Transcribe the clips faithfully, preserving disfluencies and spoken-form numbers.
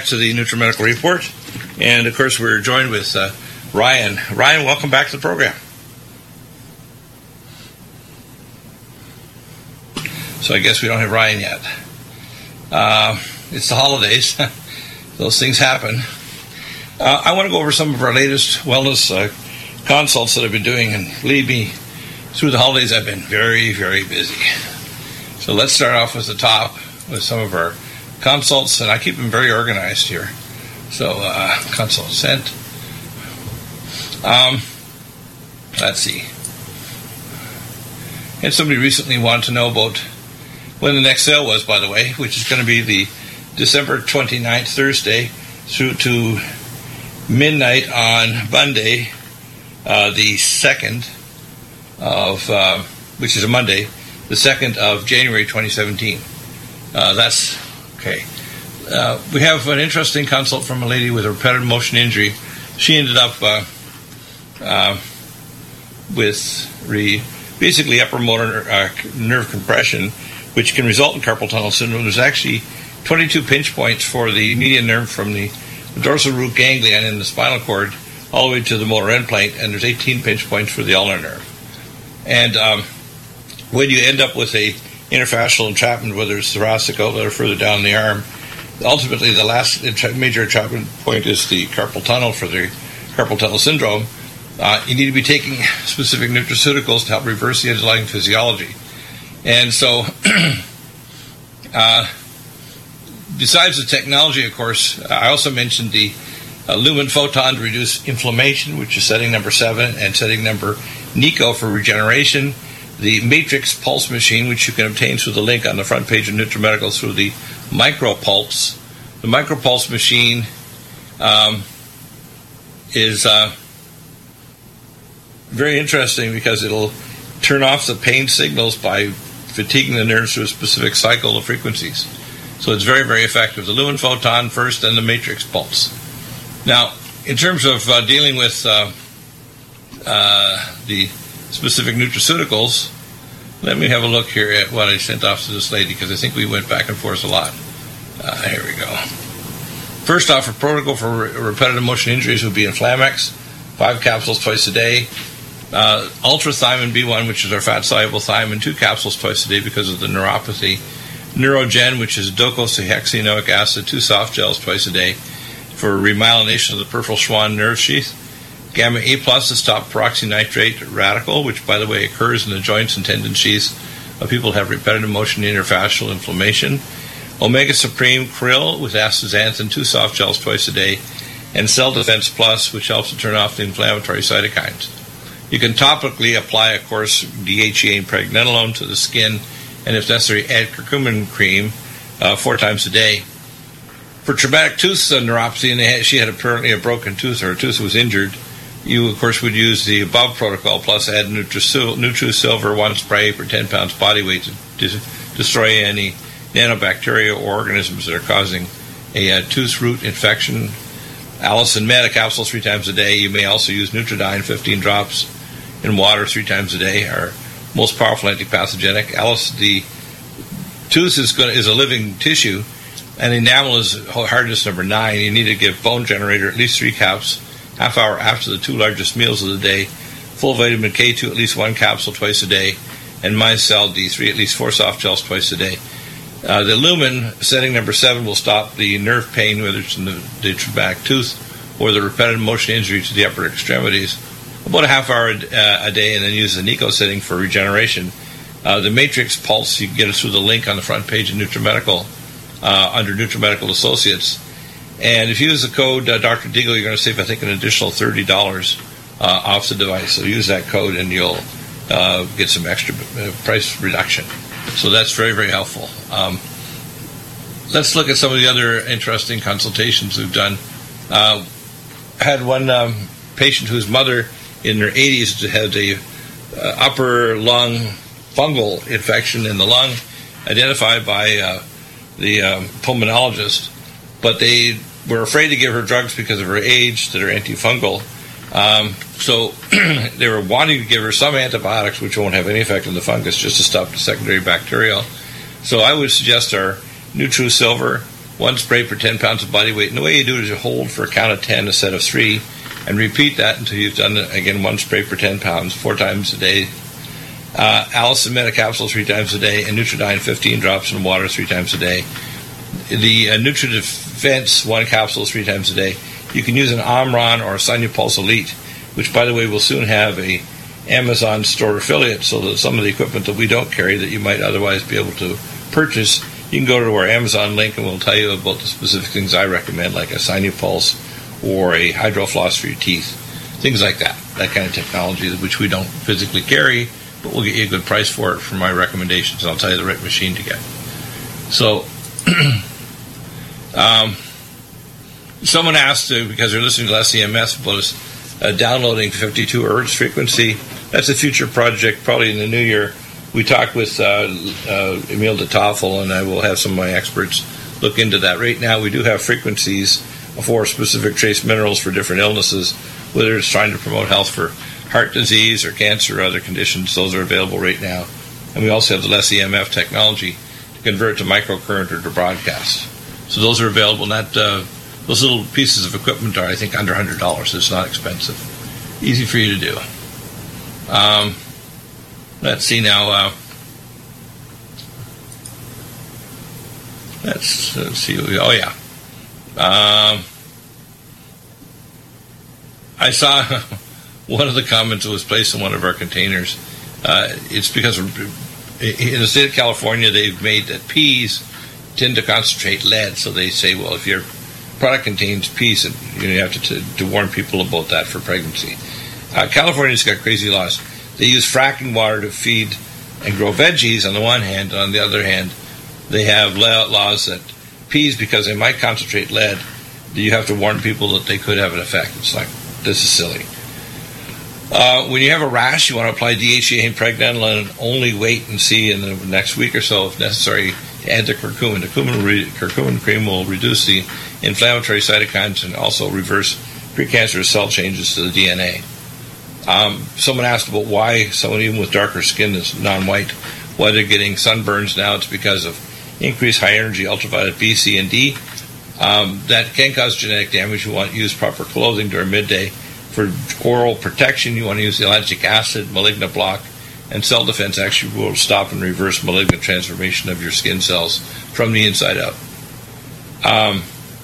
to the NutriMedical Report. And, of course, we're joined with uh, Ryan. Ryan, welcome back to the program. So I guess we don't have Ryan yet. Uh, it's the holidays. Those things happen. Uh, I want to go over some of our latest wellness uh, consults that I've been doing. And believe me, through the holidays, I've been very, very busy. So let's start off with the top with some of our consults, and I keep them very organized here. So, uh, consult sent. Um, let's see. And somebody recently wanted to know about when the next sale was, by the way, which is going to be the December twenty-ninth, Thursday, through to midnight on Monday, uh, the second of, uh, which is a Monday, the second of January twenty seventeen. Uh, that's okay. Uh, we have an interesting consult from a lady with a repetitive motion injury. She ended up uh, uh, with re, basically upper motor uh, nerve compression, which can result in carpal tunnel syndrome. There's actually twenty-two pinch points for the median nerve from the dorsal root ganglion in the spinal cord all the way to the motor end plate, and there's eighteen pinch points for the ulnar nerve. And um, when you end up with a interfascial entrapment, whether it's thoracic outlet or further down the arm, ultimately the last major entrapment point is the carpal tunnel for the carpal tunnel syndrome. Uh, you need to be taking specific nutraceuticals to help reverse the underlying physiology. And so, uh, besides the technology, of course, I also mentioned the uh, Lumen Photon to reduce inflammation, which is setting number seven, and setting number NICO for regeneration. The Matrix Pulse machine, which you can obtain through the link on the front page of NutriMedical through the MicroPulse. The MicroPulse machine um, is uh, very interesting because it'll turn off the pain signals by fatiguing the nerves through a specific cycle of frequencies. So it's very, very effective. The Lumen Photon first, and the Matrix Pulse. Now, in terms of uh, dealing with uh, uh, the specific nutraceuticals, let me have a look here at what I sent off to this lady, because I think we went back and forth a lot. Uh, here we go. First off, a protocol for re- repetitive motion injuries would be Inflamex, five capsules twice a day. Uh, Ultrathiamine B one, which is our fat-soluble thiamine, two capsules twice a day because of the neuropathy. Neurogen, which is docosahexaenoic acid, two soft gels twice a day for remyelination of the peripheral Schwann nerve sheath. Gamma A plus is top peroxynitrate radical, which, by the way, occurs in the joints and tendon sheaths of people who have repetitive motion interfascial inflammation. Omega Supreme Krill with astaxanthin, two soft gels twice a day. And Cell Defense Plus, which helps to turn off the inflammatory cytokines. You can topically apply, of course, D H E A and pregnenolone to the skin, and if necessary, add curcumin cream uh, four times a day. For traumatic tooth neuropathy, and they had, she had apparently a broken tooth, or her tooth was injured, you, of course, would use the above protocol, plus add NutriSilver one spray per ten pounds body weight to, to destroy any nanobacteria or organisms that are causing a uh, tooth root infection. Allicin Med, a capsule three times a day. You may also use Nutridyne, fifteen drops in water three times a day, our most powerful antipathogenic. Alice, the tooth is, going to, is a living tissue, and enamel is hardness number nine. You need to give Bone Generator at least three caps, half hour after the two largest meals of the day, full vitamin K two at least one capsule twice a day, and MyCell D three at least four soft gels twice a day. Uh, the Lumen, setting number seven, will stop the nerve pain, whether it's in the, the traumatic tooth or the repetitive motion injury to the upper extremities, about a half hour a, uh, a day, and then use the NICO setting for regeneration. Uh, the Matrix Pulse, you can get it through the link on the front page of NutriMedical uh, under NutriMedical Associates. And if you use the code uh, Doctor Deagle, you're going to save, I think, an additional thirty dollars uh, off the device. So use that code and you'll uh, get some extra uh, price reduction. So that's very, very helpful. Um, let's look at some of the other interesting consultations we've done. Uh, had one um, patient whose mother in her eighties had a uh, upper lung fungal infection in the lung, identified by uh, the um, pulmonologist, but they were afraid to give her drugs because of her age that are antifungal. Um, so they were wanting to give her some antibiotics which won't have any effect on the fungus, just to stop the secondary bacterial. So I would suggest our NutriSilver one spray per ten pounds of body weight. And the way you do it is you hold for a count of ten, a set of three, and repeat that until you've done, again, one spray per ten pounds, four times a day. Uh, Allison Meta capsule three times a day, and Nutridyne fifteen drops in water three times a day. The uh, NutriDefense one capsule three times a day. You can use an Omron or a Sinupulse Elite, which, by the way, will soon have a Amazon store affiliate, so that some of the equipment that we don't carry that you might otherwise be able to purchase, you can go to our Amazon link and we'll tell you about the specific things I recommend, like a Sinupulse or a HydroFloss for your teeth, things like that, that kind of technology, which we don't physically carry, but we'll get you a good price for it for my recommendations, and I'll tell you the right machine to get. So, um, someone asked, uh, because they're listening to S E M S, about us uh, downloading fifty-two hertz frequency. That's a future project, probably in the new year. We talked with uh, uh, Emil de Toffel, and I will have some of my experts look into that. Right now, we do have frequencies for specific trace minerals for different illnesses, whether it's trying to promote health for heart disease or cancer or other conditions. Those are available right now. And we also have the less E M F technology to convert to microcurrent or to broadcast. So those are available. Not uh, those little pieces of equipment are, I think, under one hundred dollars. It's not expensive. Easy for you to do. Um, let's see now. Uh, let's, let's see. Oh, yeah. Um, I saw one of the comments that was placed in one of our containers. Uh, it's because in the state of California, they've made that peas tend to concentrate lead. So they say, well, if your product contains peas, you know, you have to, to, to warn people about that for pregnancy. Uh, California's got crazy laws. They use fracking water to feed and grow veggies on the one hand, and on the other hand, they have laws that peas, because they might concentrate lead, you have to warn people that they could have an effect. It's like, this is silly. Uh, when you have a rash, you want to apply D H E A and pregnenolone and only wait and see in the next week or so, if necessary, to add the curcumin. The curcumin, re- curcumin cream will reduce the inflammatory cytokines and also reverse precancerous cell changes to the D N A. Um, someone asked about why someone even with darker skin is non-white, why they're getting sunburns now. It's because of increased high-energy ultraviolet B, C, and D. Um, that can cause genetic damage. You want to use proper clothing during midday. For oral protection, you want to use the ellagic acid, malignant block, and cell defense actually will stop and reverse malignant transformation of your skin cells from the inside out. Um,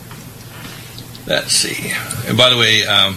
let's see. And by the way, um,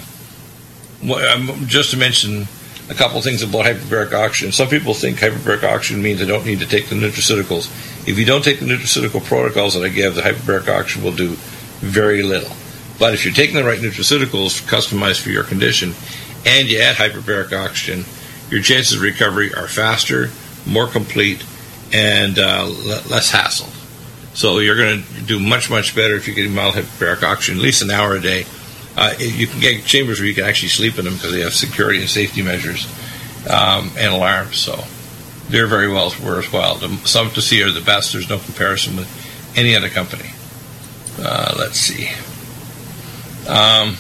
just to mention a couple things about hyperbaric oxygen. Some people think hyperbaric oxygen means I don't need to take the nutraceuticals. If you don't take the nutraceutical protocols that I give, the hyperbaric oxygen will do very little. But if you're taking the right nutraceuticals customized for your condition and you add hyperbaric oxygen, your chances of recovery are faster, more complete, and uh, less hassle. So you're going to do much, much better if you get mild hyperbaric oxygen, at least an hour a day. Uh, you can get chambers where you can actually sleep in them because they have security and safety measures um, and alarms. So they're very well worthwhile. The, some to see are the best. There's no comparison with any other company. Uh, let's see. Um,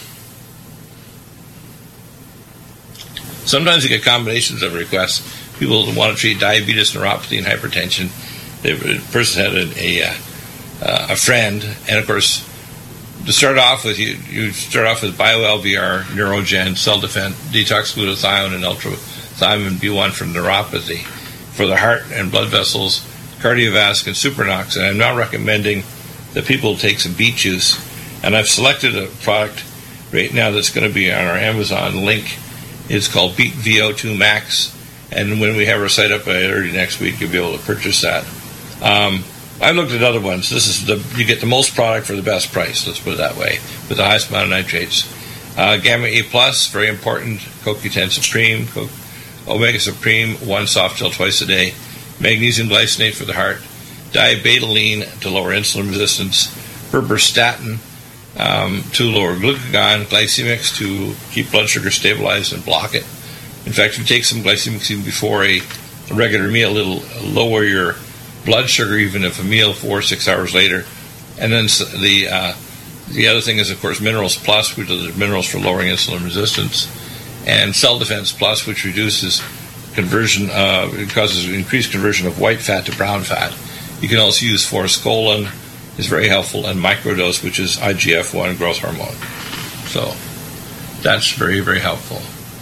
sometimes you get combinations of requests. People want to treat diabetes, neuropathy, and hypertension. They, the person had a, a, uh, a friend, and of course, to start off with, you, you start off with BioL V R, Neurogen, Cell Defense, Detox Glutathione, and Ultrathiamine B one for neuropathy, for the heart and blood vessels, cardiovascular, and Supernox. And I'm now recommending that people take some beet juice. And I've selected a product right now that's going to be on our Amazon link. It's called Beet V O two Max. And when we have our site up early next week, you'll be able to purchase that. Um, I've looked at other ones. This is the you get the most product for the best price. Let's put it that way, with the highest amount of nitrates. Uh, Gamma A plus, very important. Co Q ten Supreme, Co- Omega Supreme, one soft gel twice a day. Magnesium glycinate for the heart. Diabetoline to lower insulin resistance. Berberstatin um, to lower glucagon. Glycemics to keep blood sugar stabilized and block it. In fact, if you take some glycemics even before a, a regular meal, it'll lower your blood sugar even if a meal four or six hours later. And then the uh, the other thing is, of course, Minerals Plus, which are the minerals for lowering insulin resistance, and Cell Defense Plus, which reduces conversion, uh, it causes increased conversion of white fat to brown fat. You can also use forskolin is very helpful, and microdose, which is I G F one growth hormone. So that's very, very helpful.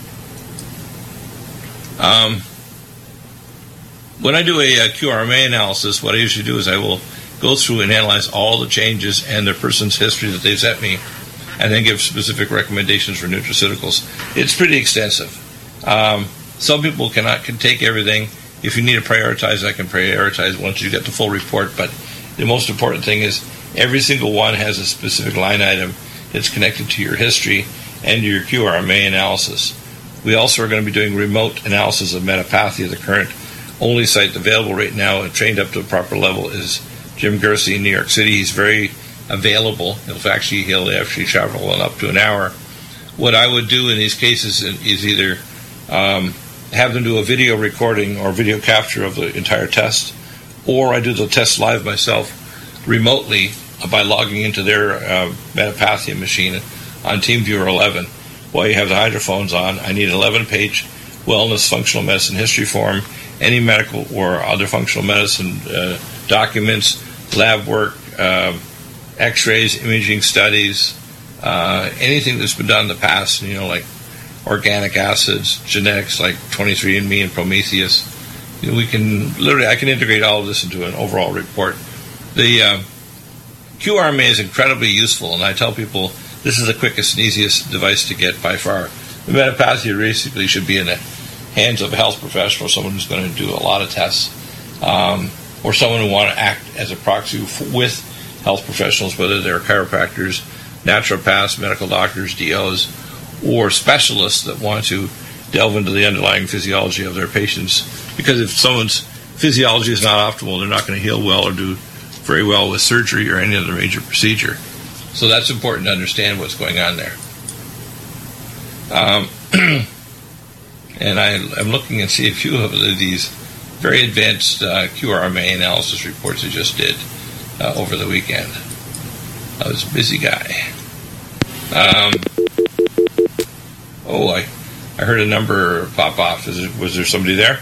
Um, when I do a, a Q R M A analysis, what I usually do is I will go through and analyze all the changes and the person's history that they've sent me, and then give specific recommendations for nutraceuticals. It's pretty extensive. Um, some people cannot can take everything. If you need to prioritize, I can prioritize once you get the full report, but the most important thing is every single one has a specific line item that's connected to your history and your Q R M A analysis. We also are going to be doing remote analysis of metapathia. The current only site available right now and trained up to a proper level is Jim Gersey in New York City. He's very available. He'll actually, he'll actually travel in up to an hour. What I would do in these cases is either um, have them do a video recording or video capture of the entire test, or I do the test live myself remotely by logging into their uh, metapathia machine on TeamViewer eleven. While you have the hydrophones on, I need an eleven-page wellness functional medicine history form, any medical or other functional medicine uh, documents, lab work, uh, x-rays, imaging studies, uh, anything that's been done in the past, you know, like organic acids, genetics like twenty-three and me and Prometheus. You know, we can literally, I can integrate all of this into an overall report. The uh, Q R M A is incredibly useful, and I tell people this is the quickest and easiest device to get by far. The metapathia basically should be in the hands of a health professional, someone who's going to do a lot of tests, um, or someone who want to act as a proxy with health professionals, whether they're chiropractors, naturopaths, medical doctors, D Os, or specialists that want to delve into the underlying physiology of their patients. Because if someone's physiology is not optimal, they're not going to heal well or do very well with surgery or any other major procedure. So that's important to understand what's going on there. Um, and I, I'm looking and see a few of these very advanced uh, Q R M A analysis reports I just did uh, over the weekend. I was a busy guy. Um, oh, I, I heard a number pop off. Is it, was there somebody there?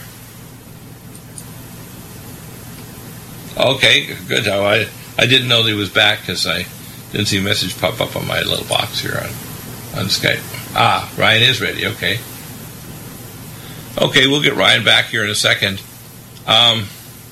Okay, good. Oh, I, I didn't know that he was back because I didn't see a message pop up on my little box here on, on Skype. Ah, Ryan is ready. Okay. Okay, we'll get Ryan back here in a second. Um,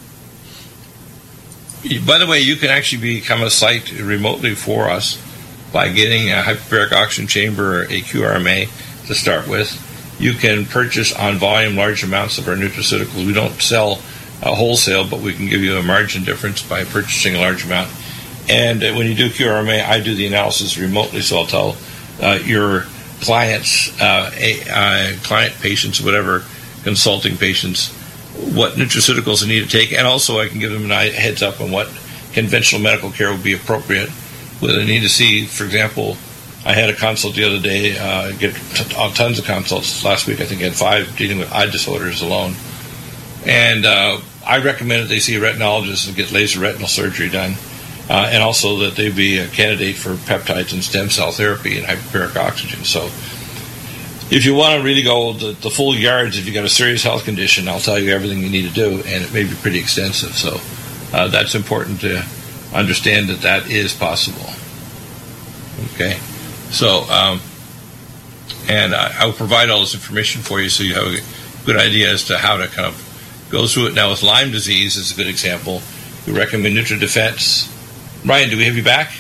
by the way, you can actually become a site remotely for us by getting a hyperbaric oxygen chamber or a Q R M A to start with. You can purchase on volume large amounts of our nutraceuticals. We don't sell uh, wholesale, but we can give you a margin difference by purchasing a large amount. And uh, when you do Q R M A, I do the analysis remotely, so I'll tell uh, your clients, uh, a, uh, client patients, whatever, consulting patients, what nutraceuticals they need to take, and also I can give them a heads up on what conventional medical care would be appropriate. Whether they need to see, for example, I had a consult the other day, uh, get t- tons of consults last week. I think I had five dealing with eye disorders alone. And uh, I recommend that they see a retinologist and get laser retinal surgery done, uh, and also that they be a candidate for peptides and stem cell therapy and hyperbaric oxygen. So if you want to really go the, the full yards, if you've got a serious health condition, I'll tell you everything you need to do, and it may be pretty extensive. So uh, that's important to understand that that is possible. Okay? So, um, and I, I will provide all this information for you so you have a good idea as to how to kind of go through it. Now, with Lyme disease is a good example. We recommend NutriDefense. Ryan, do we have you back?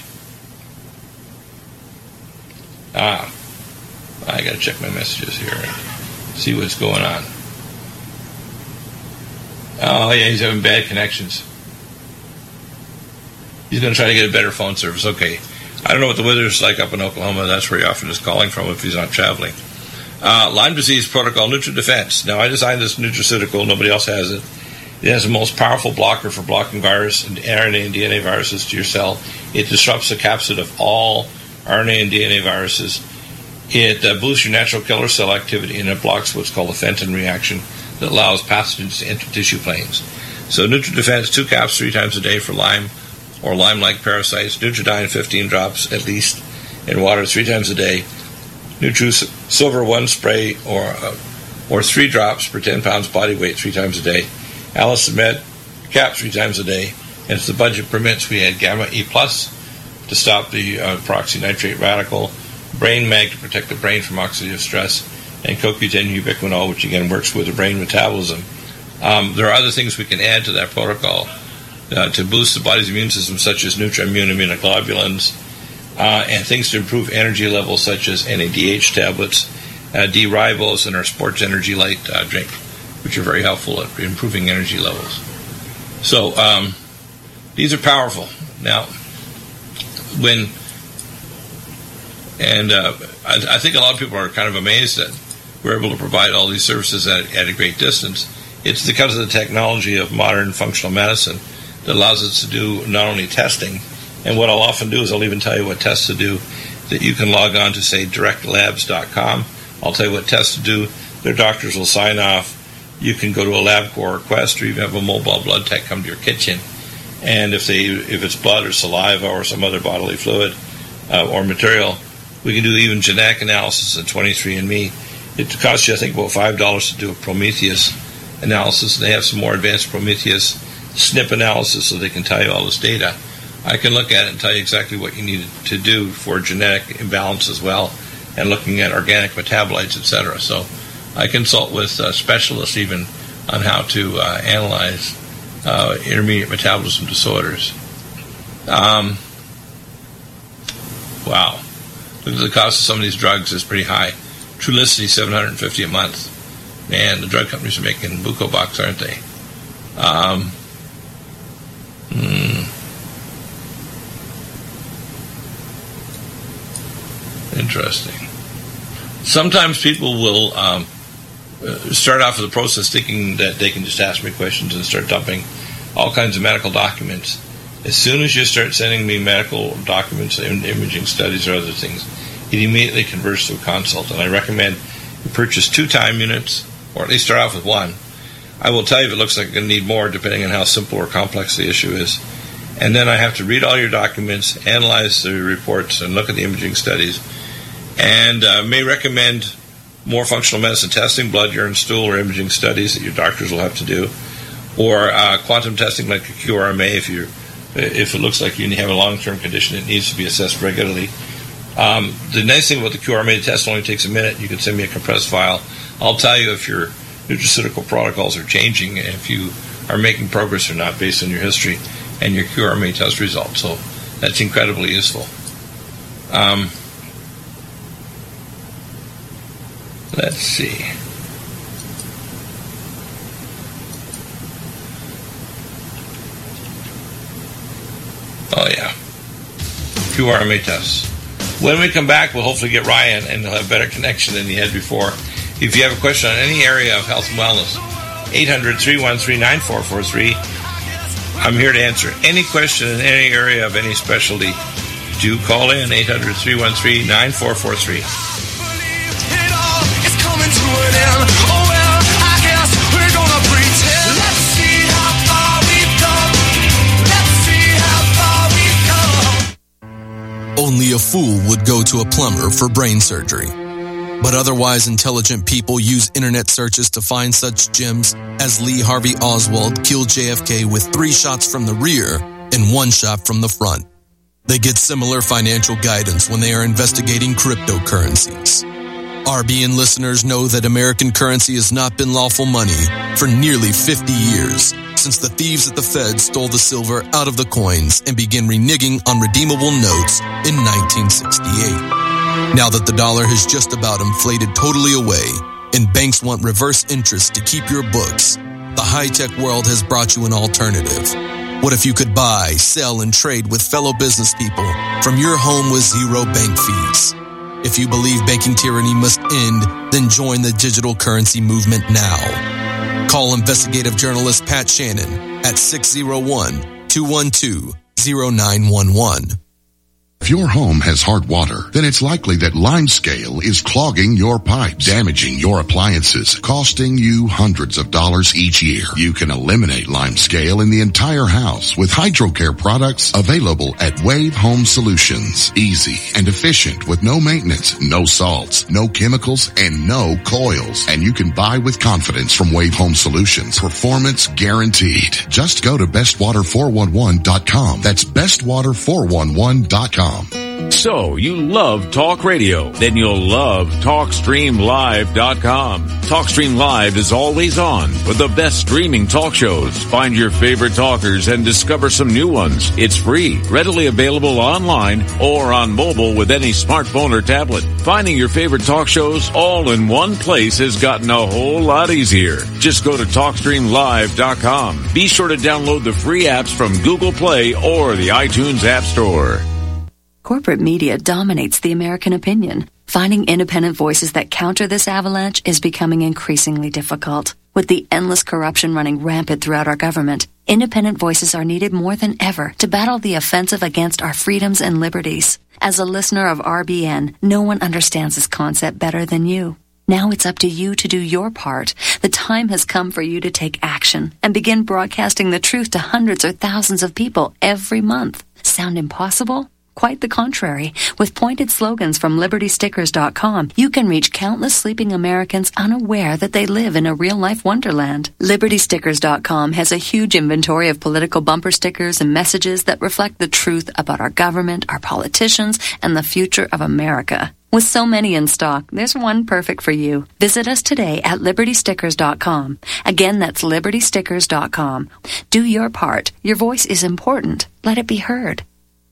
Ah, I got to check my messages here and see what's going on. Oh, yeah, he's having bad connections. He's going to try to get a better phone service. Okay. I don't know what the weather's like up in Oklahoma. That's where he often is calling from if he's not traveling. Uh, Lyme disease protocol, NutriDefense. Now, I designed this nutraceutical. Nobody else has it. It has the most powerful blocker for blocking virus and R N A and D N A viruses to your cell. It disrupts the capsid of all R N A and D N A viruses. It uh, boosts your natural killer cell activity, and it blocks what's called the Fenton reaction that allows pathogens to enter tissue planes. So NutriDefense, two caps three times a day for Lyme or Lyme-like parasites. Nutridyne, fifteen drops at least in water three times a day. NutriSilver, one spray or uh, or three drops per ten pounds body weight three times a day. Allicin Med, cap three times a day. As the budget permits, we add Gamma E Plus to stop the uh, peroxynitrate radical, Brain Mag to protect the brain from oxidative stress, and C O Q ten ubiquinol, which again works with the brain metabolism. Um, there are other things we can add to that protocol uh, to boost the body's immune system, such as Nutriimmune immunoglobulins, uh, and things to improve energy levels, such as N A D H tablets, uh, D-ribose, and our Sports Energy Light uh, drink, which are very helpful at improving energy levels. So um, these are powerful. Now, when and uh, I, I think a lot of people are kind of amazed that we're able to provide all these services at, at a great distance. It's because of the technology of modern functional medicine that allows us to do not only testing, and what I'll often do is I'll even tell you what tests to do, that you can log on to, say, direct labs dot com. I'll tell you what tests to do. Their doctors will sign off. You can go to a LabCorp request, or even have a mobile blood tech come to your kitchen. And if they, if it's blood or saliva or some other bodily fluid uh, or material, we can do even genetic analysis at twenty-three and me. It costs you, I think, about five dollars to do a Prometheus analysis, and they have some more advanced Prometheus S N P analysis, so they can tell you all this data. I can look at it and tell you exactly what you need to do for genetic imbalance as well, and looking at organic metabolites, et cetera. So I consult with uh, specialists even on how to uh, analyze uh, intermediate metabolism disorders. Um, wow. Look at the cost of some of these drugs is pretty high. Trulicity, seven hundred fifty dollars a month. Man, the drug companies are making buco bucks, aren't they? Um, hmm. Interesting. Sometimes people will um, start off with the process thinking that they can just ask me questions and start dumping all kinds of medical documents. As soon as you start sending me medical documents, imaging studies, or other things, it immediately converts to a consult. And I recommend you purchase two time units, or at least start off with one. I will tell you if it looks like you're going to need more, depending on how simple or complex the issue is. And then I have to read all your documents, analyze the reports, and look at the imaging studies. And uh, may recommend more functional medicine testing, blood, urine, stool, or imaging studies that your doctors will have to do, or uh, quantum testing like a Q R M A if you if it looks like you have a long-term condition that needs to be assessed regularly. Um, the nice thing about the Q R M A test only takes a minute. You can send me a compressed file. I'll tell you if your nutraceutical protocols are changing, and if you are making progress or not based on your history and your Q R M A test results. So that's incredibly useful. Um, let's see. Oh, yeah. Q R M A tests. When we come back, we'll hopefully get Ryan, and he'll have better connection than he had before. If you have a question on any area of health and wellness, eight hundred, three one three, nine four four three. I'm here to answer any question in any area of any specialty. Do call in, eight hundred, three one three, nine four four three. Only a fool would go to a plumber for brain surgery. But otherwise intelligent people use internet searches to find such gems as Lee Harvey Oswald killed J F K with three shots from the rear and one shot from the front. They get similar financial guidance when they are investigating cryptocurrencies. R B N listeners know that American currency has not been lawful money for nearly fifty years, since the thieves at the Fed stole the silver out of the coins and began reneging on redeemable notes in nineteen sixty-eight. Now that the dollar has just about inflated totally away and banks want reverse interest to keep your books, the high-tech world has brought you an alternative. What if you could buy, sell, and trade with fellow business people from your home with zero bank fees? If you believe banking tyranny must end, then join the digital currency movement now. Call investigative journalist Pat Shannon at six oh one, two one two, oh nine one one. If your home has hard water, then it's likely that Limescale is clogging your pipes, damaging your appliances, costing you hundreds of dollars each year. You can eliminate Limescale in the entire house with HydroCare products available at Wave Home Solutions. Easy and efficient with no maintenance, no salts, no chemicals, and no coils. And you can buy with confidence from Wave Home Solutions. Performance guaranteed. Just go to best water four one one dot com. That's best water four one one dot com. So, you love talk radio? Then you'll love talk stream live dot com. TalkStream Live is always on with the best streaming talk shows. Find your favorite talkers and discover some new ones. It's free, readily available online or on mobile with any smartphone or tablet. Finding your favorite talk shows all in one place has gotten a whole lot easier. Just go to talk stream live dot com. Be sure to download the free apps from Google Play or the iTunes App Store. Corporate media dominates the American opinion. Finding independent voices that counter this avalanche is becoming increasingly difficult. With the endless corruption running rampant throughout our government, independent voices are needed more than ever to battle the offensive against our freedoms and liberties. As a listener of R B N, no one understands this concept better than you. Now it's up to you to do your part. The time has come for you to take action and begin broadcasting the truth to hundreds or thousands of people every month. Sound impossible? Quite the contrary. With pointed slogans from liberty stickers dot com, you can reach countless sleeping Americans unaware that they live in a real-life wonderland. liberty stickers dot com has a huge inventory of political bumper stickers and messages that reflect the truth about our government, our politicians, and the future of America. With so many in stock, there's one perfect for you. Visit us today at liberty stickers dot com. Again, that's liberty stickers dot com. Do your part. Your voice is important. Let it be heard.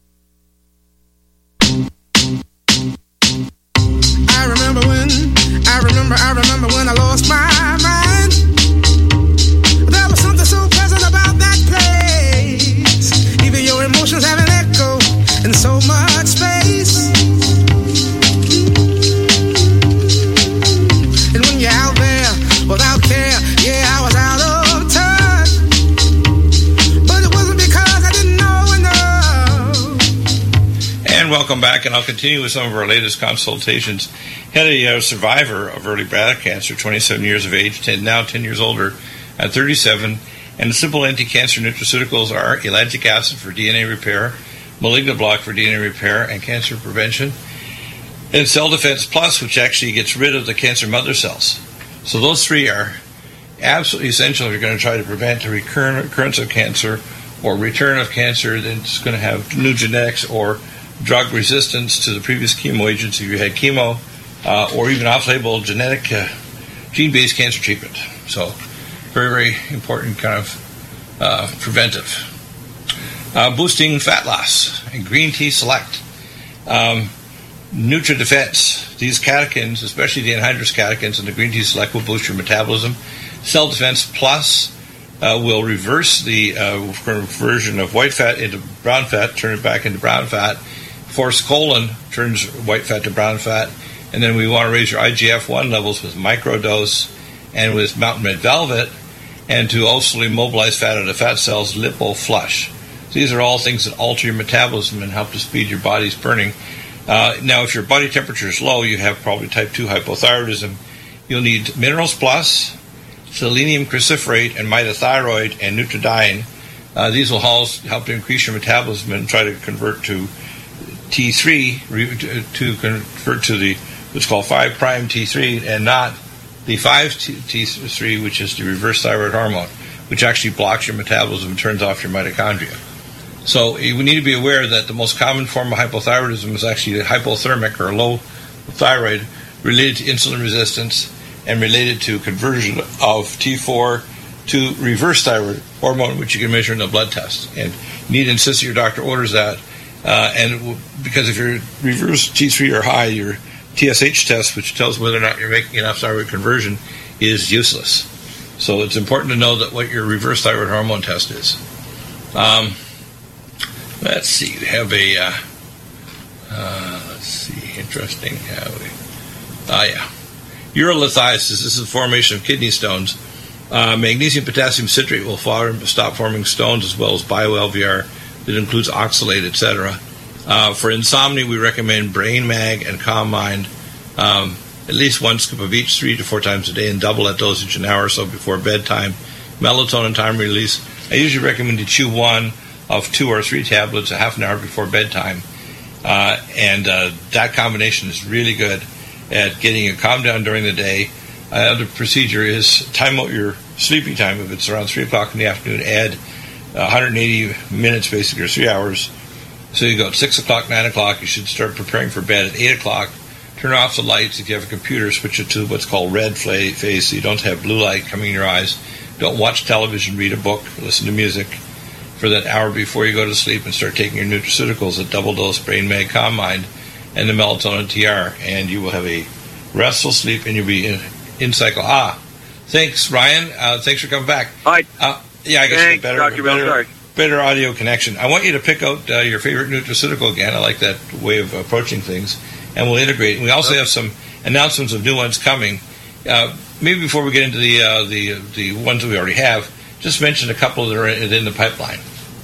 I remember when, I remember, I remember when I lost my mind. There was something so pleasant about that place. Even your emotions have an echo in so much space. And when you're out there without care, yeah, I was out of touch. But it wasn't because I didn't know enough. And welcome back, and I'll continue with some of our latest consultations. Had a uh, survivor of early bladder cancer, twenty-seven years of age, ten, now ten years older, at thirty-seven, and the simple anti-cancer nutraceuticals are ellagic acid for D N A repair, malignant block for D N A repair and cancer prevention, and Cell Defense Plus, which actually gets rid of the cancer mother cells. So those three are absolutely essential if you're going to try to prevent a recurrence of cancer or return of cancer that's going to have new genetics or drug resistance to the previous chemo agents if you had chemo, uh, or even off-label genetic uh, gene-based cancer treatment. So very, very important kind of uh, preventive. Uh, boosting fat loss, and Green Tea Select. Um, NutriDefense, these catechins, especially the anhydrous catechins and the Green Tea Select, will boost your metabolism. Cell Defense Plus uh, will reverse the uh, conversion of white fat into brown fat, turn it back into brown fat. Forskolin turns white fat to brown fat. And then we want to raise your I G F one levels with microdose and with Mountain Red Velvet, and to also mobilize fat out of fat cells, Lipo Flush. These are all things that alter your metabolism and help to speed your body's burning. Uh, now, if your body temperature is low, you have probably type two hypothyroidism. You'll need Minerals Plus, selenium cruciferate, and mitothyroid, and Nutridyne. Uh, these will help to increase your metabolism and try to convert to T three, to convert to the what's called five prime T three, and not the five T three, which is the reverse thyroid hormone, which actually blocks your metabolism and turns off your mitochondria. So we need to be aware that the most common form of hypothyroidism is actually hypothermic or low thyroid, related to insulin resistance and related to conversion of T four to reverse thyroid hormone, which you can measure in a blood test. And you need to insist that your doctor orders that. Uh, and because if your reverse T three are high, your T S H test, which tells whether or not you're making enough thyroid conversion, is useless. So it's important to know that what your reverse thyroid hormone test is. Um, let's see. We have a, uh, uh, let's see, interesting. Uh, uh, yeah. Urolithiasis. This is the formation of kidney stones. Uh, magnesium potassium citrate will form, stop forming stones, as well as bio-L V R that includes oxalate, et cetera. Uh, for insomnia, we recommend Brain Mag and Calm Mind. Um, at least one scoop of each three to four times a day and double that dosage an hour or so before bedtime. Melatonin time release. I usually recommend to chew one of two or three tablets a half an hour before bedtime. Uh, and uh, that combination is really good at getting you calmed down during the day. Another procedure is time out your sleeping time. If it's around three o'clock in the afternoon, add one hundred eighty minutes, basically, or three hours. So you go at six o'clock, nine o'clock, you should start preparing for bed at eight o'clock. Turn off the lights. If you have a computer, switch it to what's called red phase so you don't have blue light coming in your eyes. Don't watch television, read a book, listen to music for that hour before you go to sleep, and start taking your nutraceuticals at double dose Brain Mag, Calm Mind, and the Melatonin T R, and you will have a restful sleep and you'll be in, in cycle. Ah, thanks, Ryan. Uh, thanks for coming back. Hi. Uh, yeah, I guess thanks, better, Doctor Bill, better, sorry. better audio connection. I want you to pick out uh, your favorite nutraceutical again. I like that way of approaching things, and we'll integrate. We also have some announcements of new ones coming. Uh, maybe before we get into the uh, the the ones that we already have, just mention a couple that are in, in the pipeline.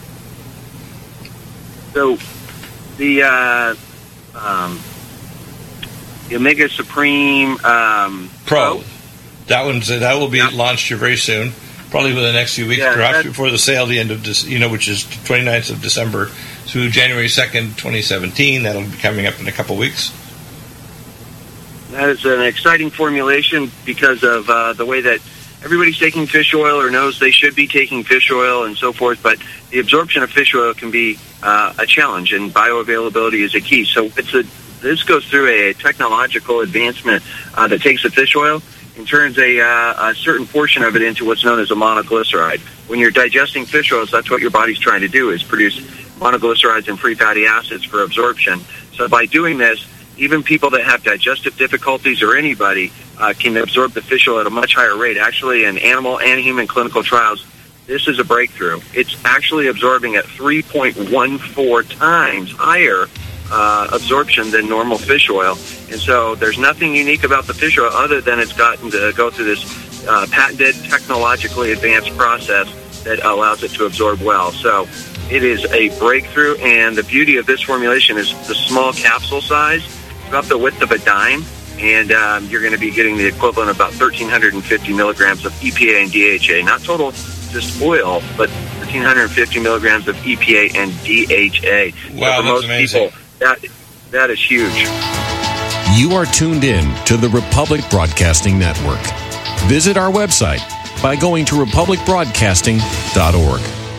So, the uh, um, the Omega Supreme um, Pro. That one's that will be yeah. launched here very soon, probably within the next few weeks, yeah, perhaps before the sale, the end of this, you know, which is twenty-ninth of December through January second, twenty seventeen. That'll be coming up in a couple weeks. That is an exciting formulation because of uh, the way that everybody's taking fish oil or knows they should be taking fish oil and so forth, but the absorption of fish oil can be uh, a challenge, and bioavailability is a key. So it's a, this goes through a technological advancement uh, that takes the fish oil and turns a, uh, a certain portion of it into what's known as a monoglyceride. When you're digesting fish oils, that's what your body's trying to do, is produce monoglycerides and free fatty acids for absorption. So by doing this, even people that have digestive difficulties or anybody uh, can absorb the fish oil at a much higher rate. Actually, in animal and human clinical trials, this is a breakthrough. It's actually absorbing at three point one four times higher uh, absorption than normal fish oil. And so there's nothing unique about the fish oil other than it's gotten to go through this uh, patented, technologically advanced process that allows it to absorb well. So it is a breakthrough, and the beauty of this formulation is the small capsule size, about the width of a dime, and um, you're going to be getting the equivalent of about one thousand three hundred fifty milligrams of E P A and D H A. Not total just oil, but one thousand three hundred fifty milligrams of E P A and D H A. Wow, so for that's most amazing. people, that, that is huge. You are tuned in to the Republic Broadcasting Network. Visit our website by going to republic broadcasting dot org.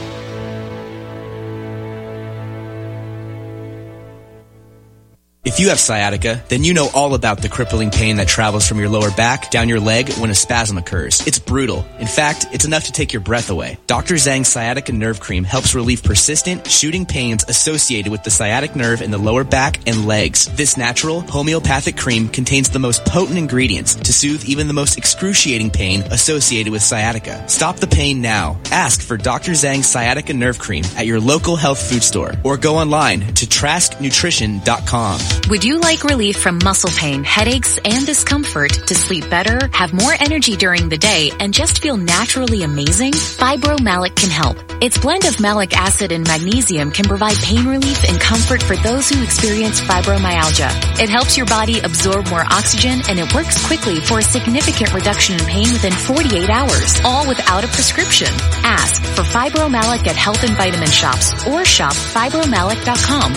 If you have sciatica, then you know all about the crippling pain that travels from your lower back down your leg when a spasm occurs. It's brutal. In fact, it's enough to take your breath away. Doctor Zhang's Sciatica Nerve Cream helps relieve persistent, shooting pains associated with the sciatic nerve in the lower back and legs. This natural, homeopathic cream contains the most potent ingredients to soothe even the most excruciating pain associated with sciatica. Stop the pain now. Ask for Doctor Zhang's Sciatica Nerve Cream at your local health food store or go online to trask nutrition dot com. Would you like relief from muscle pain, headaches, and discomfort to sleep better, have more energy during the day, and just feel naturally amazing? Fibromalic can help. Its blend of malic acid and magnesium can provide pain relief and comfort for those who experience fibromyalgia. It helps your body absorb more oxygen, and it works quickly for a significant reduction in pain within forty-eight hours, all without a prescription. Ask for Fibromalic at health and vitamin shops or shop fibromalic dot com.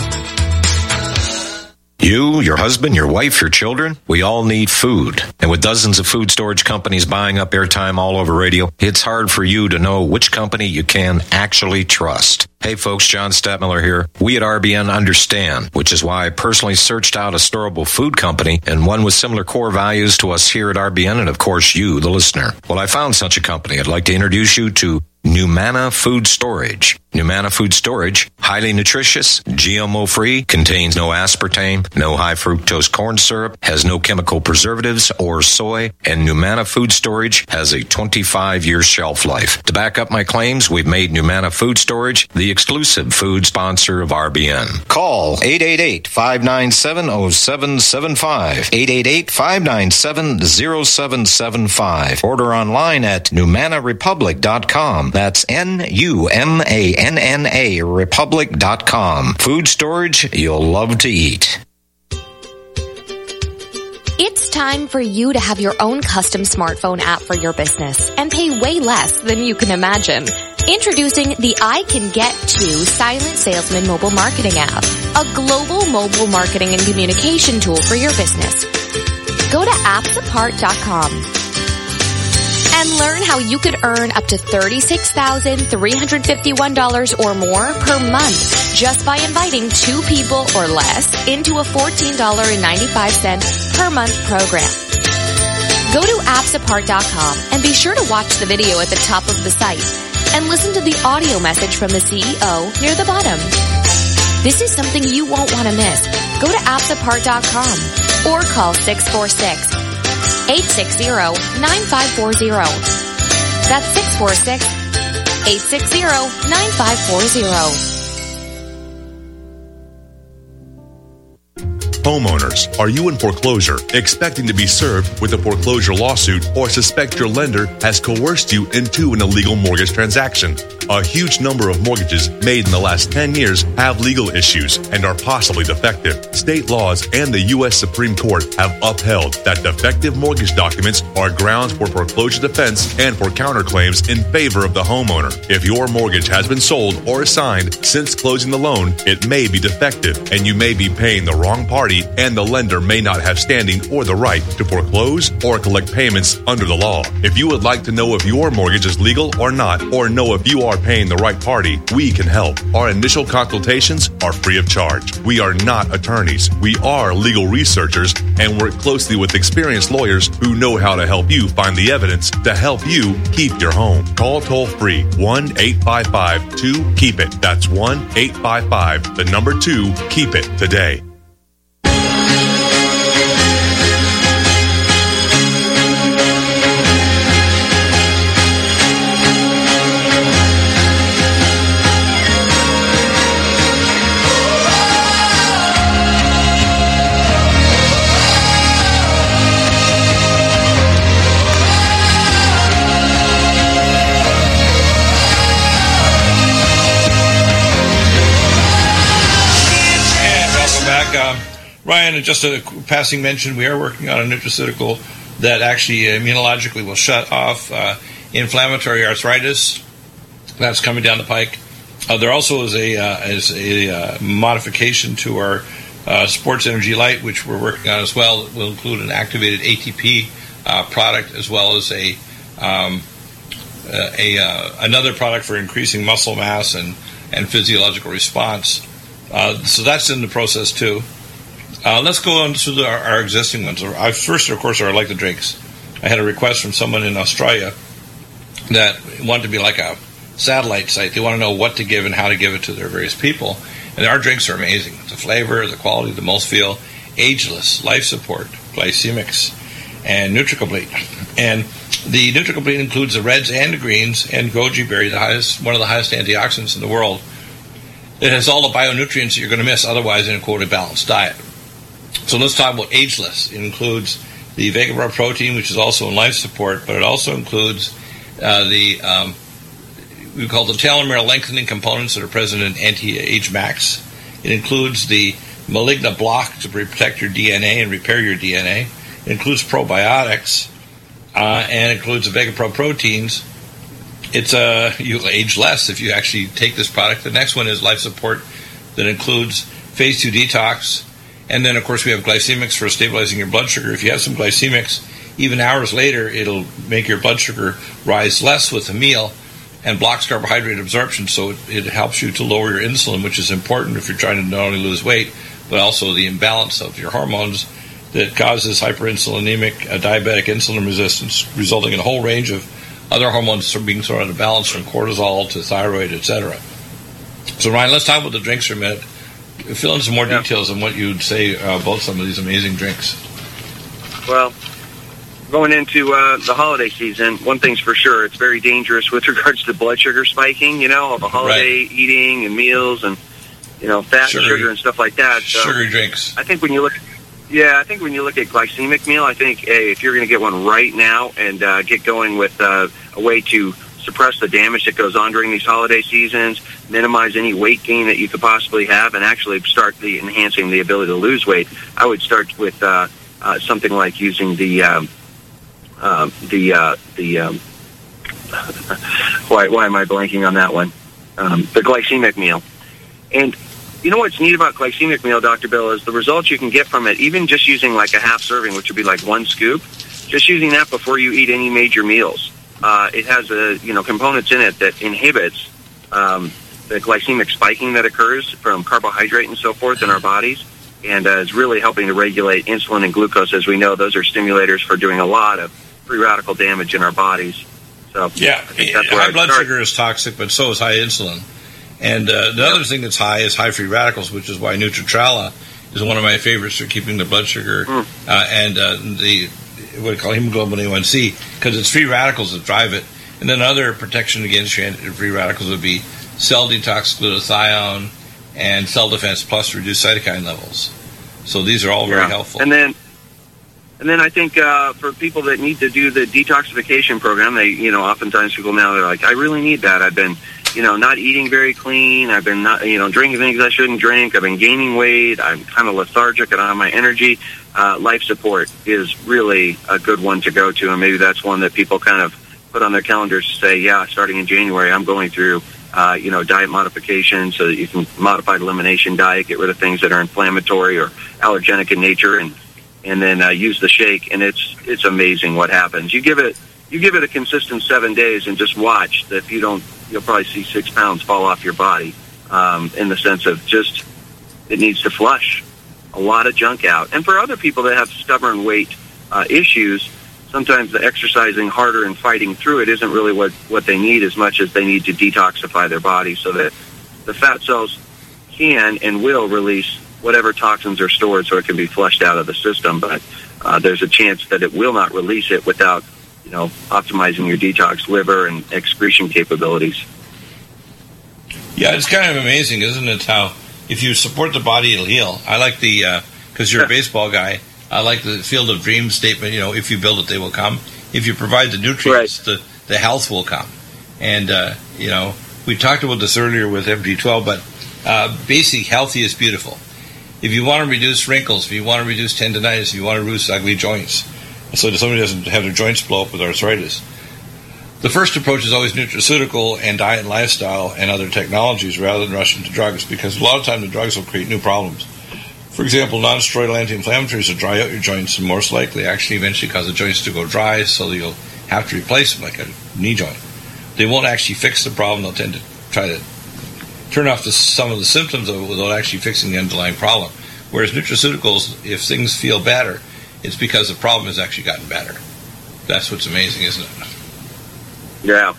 You, your husband, your wife, your children, we all need food. And with dozens of food storage companies buying up airtime all over radio, it's hard for you to know which company you can actually trust. Hey folks, John Stadtmiller here. We at R B N understand, which is why I personally searched out a storable food company and one with similar core values to us here at R B N and of course you, the listener. Well, I found such a company. I'd like to introduce you to Numana Food Storage. Numana Food Storage, highly nutritious, G M O-free, contains no aspartame, no high fructose corn syrup, has no chemical preservatives or soy, and Numana Food Storage has a twenty-five year shelf life. To back up my claims, we've made Numana Food Storage the exclusive food sponsor of R B N. Call eight eight eight, five nine seven, zero seven seven five, eight eight eight, five nine seven, zero seven seven five. Order online at numana republic dot com. com. That's N U M A N N A Republic dot com. Food storage you'll love to eat. It's time for you to have your own custom smartphone app for your business and pay way less than you can imagine. Introducing the I Can Get To Silent Salesman mobile marketing app, a global mobile marketing and communication tool for your business. Go to apps apart dot com and learn how you could earn up to thirty-six thousand three hundred fifty-one dollars or more per month just by inviting two people or less into a fourteen dollars and ninety-five cents per month program. Go to apps apart dot com and be sure to watch the video at the top of the site and listen to the audio message from the C E O near the bottom. This is something you won't want to miss. Go to apps apart dot com or call six four six, eight six zero, nine five four zero. That's six four six, eight six zero, nine five four zero. Homeowners, are you in foreclosure, expecting to be served with a foreclosure lawsuit, or suspect your lender has coerced you into an illegal mortgage transaction? A huge number of mortgages made in the last ten years have legal issues and are possibly defective. State laws and the U S Supreme Court have upheld that defective mortgage documents are grounds for foreclosure defense and for counterclaims in favor of the homeowner. If your mortgage has been sold or assigned since closing the loan, it may be defective and you may be paying the wrong party, and the lender may not have standing or the right to foreclose or collect payments under the law. If you would like to know if your mortgage is legal or not, or know if you are paying the right party, we can help. Our initial consultations are free of charge. We are not attorneys. We are legal researchers and work closely with experienced lawyers who know how to help you find the evidence to help you keep your home. Call toll free one eight five five two keep it. That's one eight five five, the number two, keep it today. Um, Ryan, just a passing mention, we are working on a nutraceutical that actually immunologically will shut off uh, inflammatory arthritis. That's coming down the pike. Uh, there also is a, uh, is a uh, modification to our uh, Sports Energy Light, which we're working on as well. It will include an activated A T P uh, product as well as a, um, a uh, another product for increasing muscle mass and, and physiological response. Uh, so that's in the process too. Uh, let's go on to the, our, our existing ones. I, first, of course, I like the drinks. I had a request from someone in Australia that wanted to be like a satellite site. They want to know what to give and how to give it to their various people. And our drinks are amazing. The flavor, the quality, the mouthfeel, ageless, life support, glycemics, and NutriComplete. And the NutriComplete includes the reds and the greens and goji berry, the highest, one of the highest antioxidants in the world. It has all the bionutrients that you're going to miss otherwise in a quote, a balanced diet. So let's talk about ageless. It includes the Vega Pro protein, which is also in life support, but it also includes uh, the, um, we call the telomere lengthening components that are present in Anti-Age Max. It includes the Maligna block to protect your D N A and repair your D N A. It includes probiotics, uh, and it includes the Vega Pro proteins. It's uh, you'll age less if you actually take this product. The next one is life support that includes phase two detox. And then, of course, we have glycemics for stabilizing your blood sugar. If you have some glycemics, even hours later, it'll make your blood sugar rise less with a meal and blocks carbohydrate absorption. So it, it helps you to lower your insulin, which is important if you're trying to not only lose weight, but also the imbalance of your hormones that causes hyperinsulinemic, uh, diabetic insulin resistance, resulting in a whole range of other hormones being sort of out of balance, from cortisol to thyroid, et cetera. So, Ryan, let's talk about the drinks for a minute. Fill in some more yeah. details on what you'd say uh, about some of these amazing drinks. Well, going into uh, the holiday season, one thing's for sure, it's very dangerous with regards to blood sugar spiking, you know, of the holiday right. eating and meals and, you know, fat sugary, and sugar and stuff like that. So sugary drinks. I think when you look Yeah, I think when you look at glycemic meal, I think, hey, if you're going to get one right now and uh, get going with uh, a way to suppress the damage that goes on during these holiday seasons, minimize any weight gain that you could possibly have, and actually start the enhancing the ability to lose weight, I would start with uh, uh, something like using the um, uh, the uh, the um, why why am I blanking on that one? Um, the glycemic meal. And you know what's neat about glycemic meal, Doctor Bill, is the results you can get from it, even just using like a half serving, which would be like one scoop, just using that before you eat any major meals. Uh, it has a, you know, components in it that inhibits um, the glycemic spiking that occurs from carbohydrate and so forth in our bodies, and uh, is really helping to regulate insulin and glucose. As we know, those are stimulators for doing a lot of free radical damage in our bodies. So yeah, I think that's where high I'd blood start. sugar is toxic, but so is high insulin. And uh, the other thing that's high is high free radicals, which is why Nutritrala is one of my favorites for keeping the blood sugar mm. uh, and uh, the what we call hemoglobin A one C, because it's free radicals that drive it. And then other protection against free radicals would be cell detox, glutathione, and cell defense plus reduced cytokine levels. So these are all very yeah. helpful. And then, and then I think uh, for people that need to do the detoxification program, they, you know, oftentimes people now they're like, I really need that. I've been, you know, not eating very clean. I've been not, you know, drinking things I shouldn't drink. I've been gaining weight. I'm kind of lethargic. I don't have my energy. Uh, life support is really a good one to go to, and maybe that's one that people kind of put on their calendars to say, yeah, starting in January, I'm going through, uh, you know, diet modification so that you can modified elimination diet, get rid of things that are inflammatory or allergenic in nature, and and then uh, use the shake. And it's it's amazing what happens. You give it you give it a consistent seven days, and just watch that if you don't, you'll probably see six pounds fall off your body. Um, in the sense of just it needs to flush a lot of junk out. And for other people that have stubborn weight uh, issues, sometimes the exercising harder and fighting through it isn't really what, what they need as much as they need to detoxify their body so that the fat cells can and will release whatever toxins are stored so it can be flushed out of the system. But uh, there's a chance that it will not release it without, you know, optimizing your detox liver and excretion capabilities. Yeah, it's kind of amazing, isn't it, how if you support the body, it'll heal. I like the, because uh, you're a baseball guy, I like the field of dreams statement, you know, if you build it, they will come. If you provide the nutrients, right. the, the health will come. And, uh, you know, we talked about this earlier with M G twelve, but uh, basic healthy is beautiful. If you want to reduce wrinkles, if you want to reduce tendonitis, if you want to reduce ugly joints, so that somebody doesn't have their joints blow up with arthritis, the first approach is always nutraceutical and diet and lifestyle and other technologies rather than rushing to drugs, because a lot of time the drugs will create new problems. For example, non-steroidal anti-inflammatories will dry out your joints and most likely actually eventually cause the joints to go dry, so you'll have to replace them like a knee joint. They won't actually fix the problem. They'll tend to try to turn off the, some of the symptoms of it without actually fixing the underlying problem. Whereas nutraceuticals, if things feel better, it's because the problem has actually gotten better. That's what's amazing, isn't it? Yeah.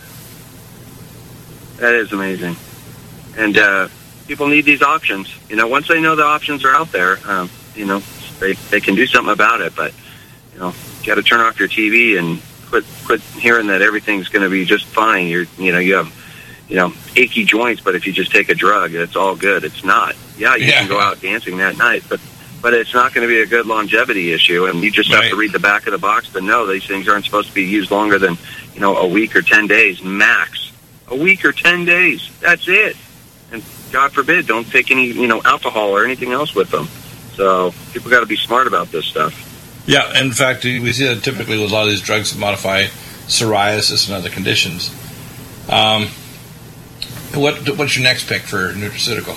That is amazing. And uh, people need these options. You know, once they know the options are out there, um, you know, they, they can do something about it. But, you know, you got to turn off your T V and quit quit hearing that everything's going to be just fine. You're, you know, you have, you know, achy joints, but if you just take a drug, it's all good. It's not. Yeah, you yeah. can go out dancing that night, but but it's not going to be a good longevity issue, and you just right. have to read the back of the box to know these things aren't supposed to be used longer than, you know, a week or ten days max. A week or ten days. That's it. And God forbid, don't take any, you know, alcohol or anything else with them. So people got to be smart about this stuff. Yeah, in fact, we see that typically with a lot of these drugs that modify psoriasis and other conditions. Um, what what's your next pick for nutraceutical?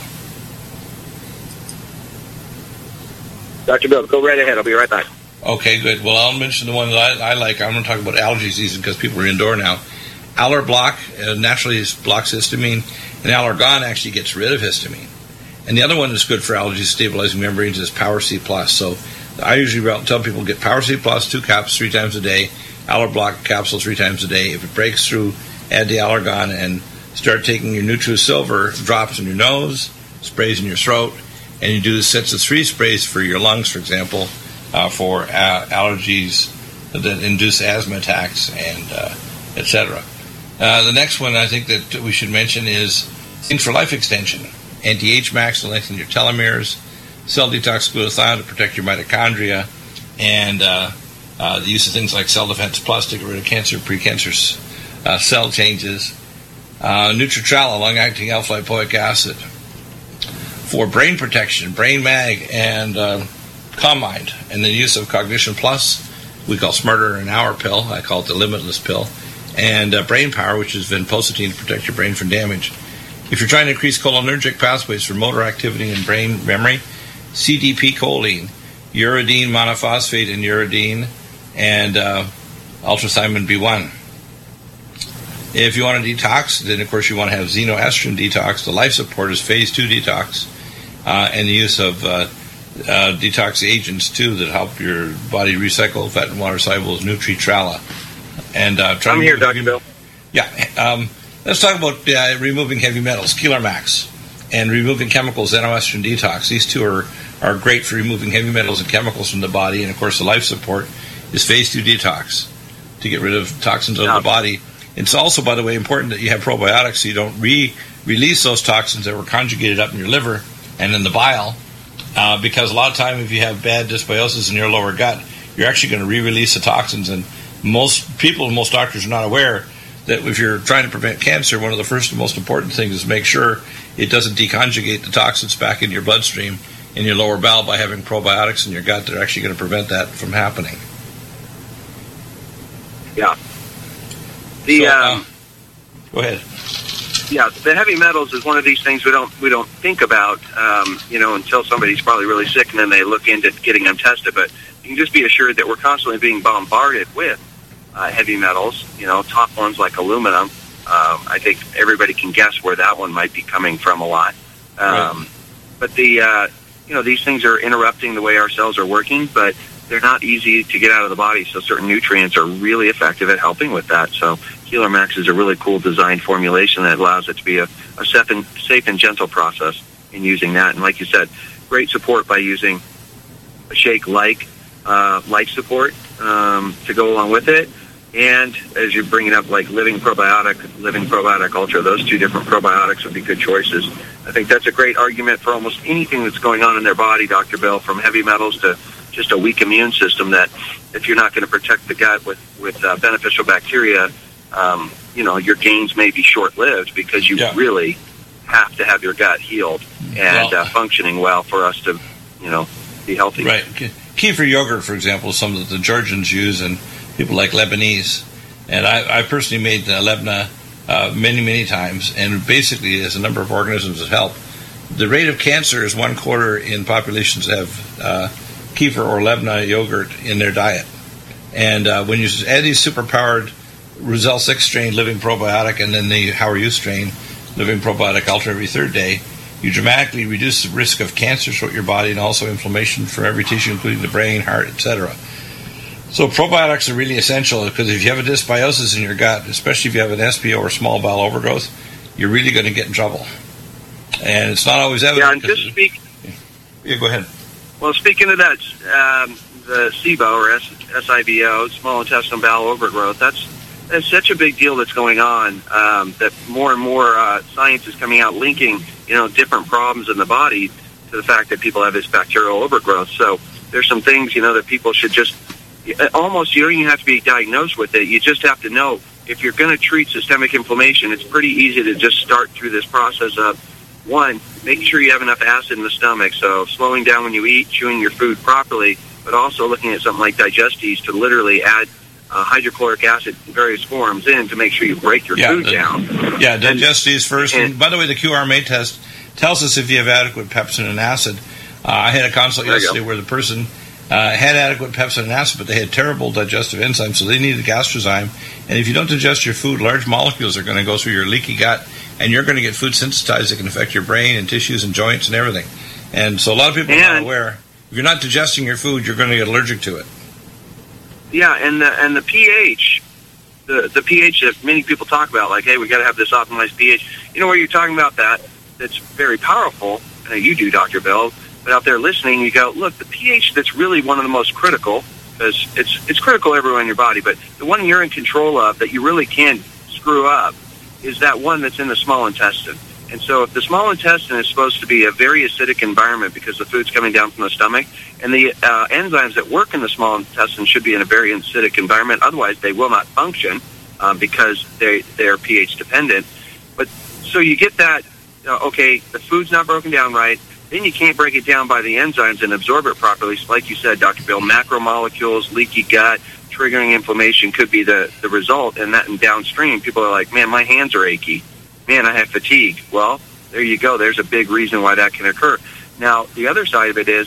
Doctor Bill, go right ahead. I'll be right back. Okay, good. Well, I'll mention the one that I, I like. I'm going to talk about allergy season because people are indoor now. Allerblock uh, naturally blocks histamine, and Allergon actually gets rid of histamine. And the other one that's good for allergy stabilizing membranes is Power C Plus. So I usually tell people get Power C Plus, two caps, three times a day, Allerblock capsule three times a day. If it breaks through, add the Allergon and start taking your NutriSilver drops in your nose, sprays in your throat, and you do sets of three sprays for your lungs, for example, uh, for uh, allergies that induce asthma attacks and uh, et cetera. Uh, the next one I think that we should mention is things for life extension. Anti-H MAX to lengthen your telomeres, cell detox glutathione to protect your mitochondria, and uh, uh, the use of things like Cell Defense Plus to get rid of cancer, precancerous uh, cell changes. Uh, Nutritrala, long-acting alpha-lipoic acid. For brain protection, Brain Mag and uh, CalmMind, and the use of Cognition Plus, we call Smarter an Hour pill. I call it the Limitless pill. And uh, Brain Power, which is vinpocetine to protect your brain from damage. If you're trying to increase cholinergic pathways for motor activity and brain memory, C D P choline, uridine monophosphate and uridine, and uh, ultrathymine B one. If you want to detox, then of course you want to have xenoestrogen detox. The life support is phase two detox, uh, and the use of uh, uh, detox agents too that help your body recycle fat and water solubles. Nutritrala. And uh, I'm here, Doctor Bill. Yeah. Um, let's talk about uh, removing heavy metals, Keeler Max, and removing chemicals, xenoestrogen detox. These two are, are great for removing heavy metals and chemicals from the body. And, of course, the life support is phase two detox to get rid of toxins out of the body. It's also, by the way, important that you have probiotics so you don't re-release those toxins that were conjugated up in your liver and in the bile, uh, because a lot of time if you have bad dysbiosis in your lower gut, you're actually going to re-release the toxins. And most people, most doctors are not aware that if you're trying to prevent cancer, one of the first and most important things is make sure it doesn't deconjugate the toxins back into your bloodstream in your lower bowel by having probiotics in your gut that are actually going to prevent that from happening. Yeah. The so, um, uh, go ahead. Yeah, the heavy metals is one of these things we don't we don't think about, um, you know, until somebody's probably really sick, and then they look into getting them tested. But you can just be assured that we're constantly being bombarded with uh, heavy metals. You know, top ones like aluminum. Um, I think everybody can guess where that one might be coming from a lot. Um, right. But the uh, you know, these things are interrupting the way our cells are working, but they're not easy to get out of the body, so certain nutrients are really effective at helping with that. So Keeler Max is a really cool design formulation that allows it to be a, a safe, and, safe and gentle process in using that. And like you said, great support by using a shake-like uh, life support um, to go along with it. And as you're bringing up, like Living Probiotic, Living Probiotic Ultra, those two different probiotics would be good choices. I think that's a great argument for almost anything that's going on in their body, Doctor Bill, from heavy metals to just a weak immune system, that if you're not going to protect the gut with, with uh, beneficial bacteria, um, you know, your gains may be short-lived because you yeah. really have to have your gut healed and well, uh, functioning well for us to, you know, be healthy. Right. Kefir yogurt, for example, is something that the Georgians use, and people like Lebanese. And I, I personally made uh, Lebna uh, many, many times, and basically there's a number of organisms that help. The rate of cancer is one quarter in populations that have uh, kefir or Lebna yogurt in their diet. And uh, when you add these superpowered Roselle six strain Living Probiotic and then the How Are You strain Living Probiotic Ultra every third day, you dramatically reduce the risk of cancer throughout your body and also inflammation for every tissue, including the brain, heart, et cetera. So probiotics are really essential because if you have a dysbiosis in your gut, especially if you have an S P O or small bowel overgrowth, you're really going to get in trouble. And it's not always evident. Yeah, and just speak. Yeah, go ahead. Well, speaking of that, um, the S I B O or S I B O, small intestinal bowel overgrowth, that's that's such a big deal that's going on um, that more and more uh, science is coming out linking, you know, different problems in the body to the fact that people have this bacterial overgrowth. So there's some things, you know, that people should just almost, you don't even have to be diagnosed with it. You just have to know if you're going to treat systemic inflammation, it's pretty easy to just start through this process of, one, making sure you have enough acid in the stomach, so slowing down when you eat, chewing your food properly, but also looking at something like Digestes to literally add uh, hydrochloric acid in various forms in to make sure you break your yeah, food the, down. Yeah, Digestes first. And, and by the way, the Q R M A test tells us if you have adequate pepsin and acid. Uh, I had a consult yesterday where the person uh, had adequate pepsin and acid, but they had terrible digestive enzymes, so they needed gastrozyme. And if you don't digest your food, large molecules are going to go through your leaky gut, and you're going to get food sensitized that can affect your brain and tissues and joints and everything. And so a lot of people are not aware. If you're not digesting your food, you're going to get allergic to it. Yeah, and the, and the pH, the the pH that many people talk about, like, hey, we got to have this optimized pH. You know where you're talking about that? That's very powerful. Uh, you do, Doctor Bill. But out there listening, you go, look, the pH that's really one of the most critical, because it's it's critical everywhere in your body, but the one you're in control of that you really can't screw up is that one that's in the small intestine. And so if the small intestine is supposed to be a very acidic environment because the food's coming down from the stomach, and the uh, enzymes that work in the small intestine should be in a very acidic environment, otherwise they will not function. um, because they they're pH dependent. But so you get that. Uh, okay, the food's not broken down right. Then you can't break it down by the enzymes and absorb it properly. So like you said, Doctor Bill, macromolecules, leaky gut, triggering inflammation could be the, the result. And that and downstream, people are like, man, my hands are achy. Man, I have fatigue. Well, there you go. There's a big reason why that can occur. Now, the other side of it is,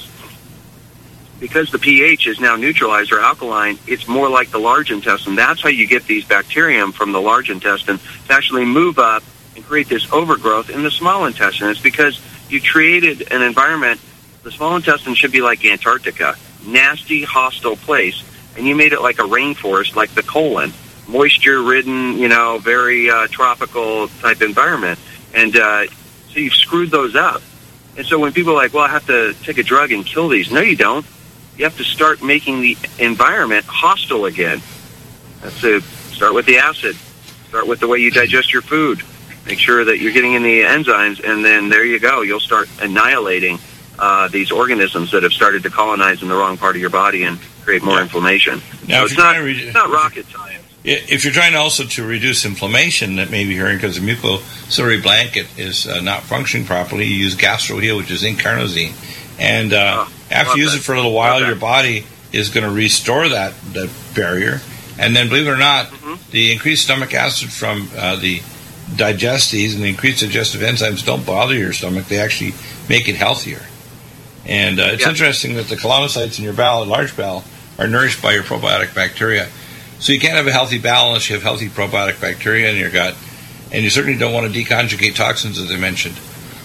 because the pH is now neutralized or alkaline, it's more like the large intestine. That's how you get these bacterium from the large intestine to actually move up and create this overgrowth in the small intestine. It's because you created an environment. The small intestine should be like Antarctica, nasty, hostile place, and you made it like a rainforest, like the colon, moisture-ridden, you know, very uh, tropical type environment. And uh, so you've screwed those up. And so when people are like, well, I have to take a drug and kill these. No, you don't. You have to start making the environment hostile again. That's to start with the acid. Start with the way you digest your food. Make sure that you're getting in the enzymes, and then there you go. You'll start annihilating uh, these organisms that have started to colonize in the wrong part of your body and create more yeah. inflammation. Now, so it's not, re- it's not rocket science. If you're trying also to reduce inflammation that may be occurring because the mucociliary blanket is uh, not functioning properly, you use GastroHeal, which is incarnosine. And uh, oh, after you use that. it for a little while, your body is going to restore that, that barrier. And then, believe it or not, mm-hmm. the increased stomach acid from uh, the digestes and the increased digestive enzymes don't bother your stomach. They actually make it healthier. And uh, it's yeah. interesting that the colonocytes in your bowel, large bowel, are nourished by your probiotic bacteria. So you can't have a healthy bowel unless you have healthy probiotic bacteria in your gut. And you certainly don't want to deconjugate toxins, as I mentioned.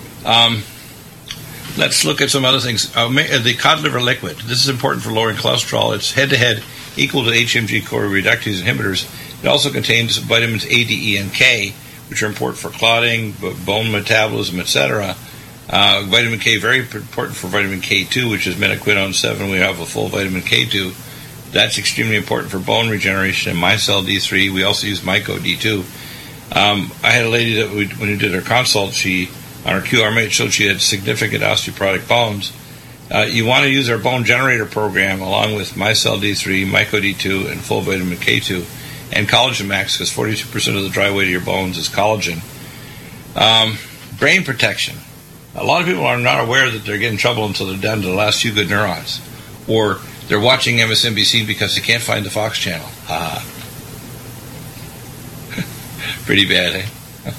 Um, let's look at some other things. Uh, the cod liver liquid. This is important for lowering cholesterol. It's head-to-head equal to H M G-CoA reductase inhibitors. It also contains vitamins A, D, E, and K, which are important for clotting, bone metabolism, et cetera. Uh, vitamin K, very important for vitamin K two, which is metaquinone seven. We have a full vitamin K two. That's extremely important for bone regeneration and micelle D three. We also use myco D two. Um, I had a lady that we, when we did her consult, she on her Q R M, it showed she had significant osteoporotic bones. Uh, you want to use our bone generator program along with micelle D three, myco D two, and full vitamin K two, and collagen max, because forty-two percent of the dry weight of your bones is collagen. Um, brain protection. A lot of people are not aware that they're getting in trouble until they're down to the last few good neurons. Or they're watching M S N B C because they can't find the Fox channel. Ah. Pretty bad, eh?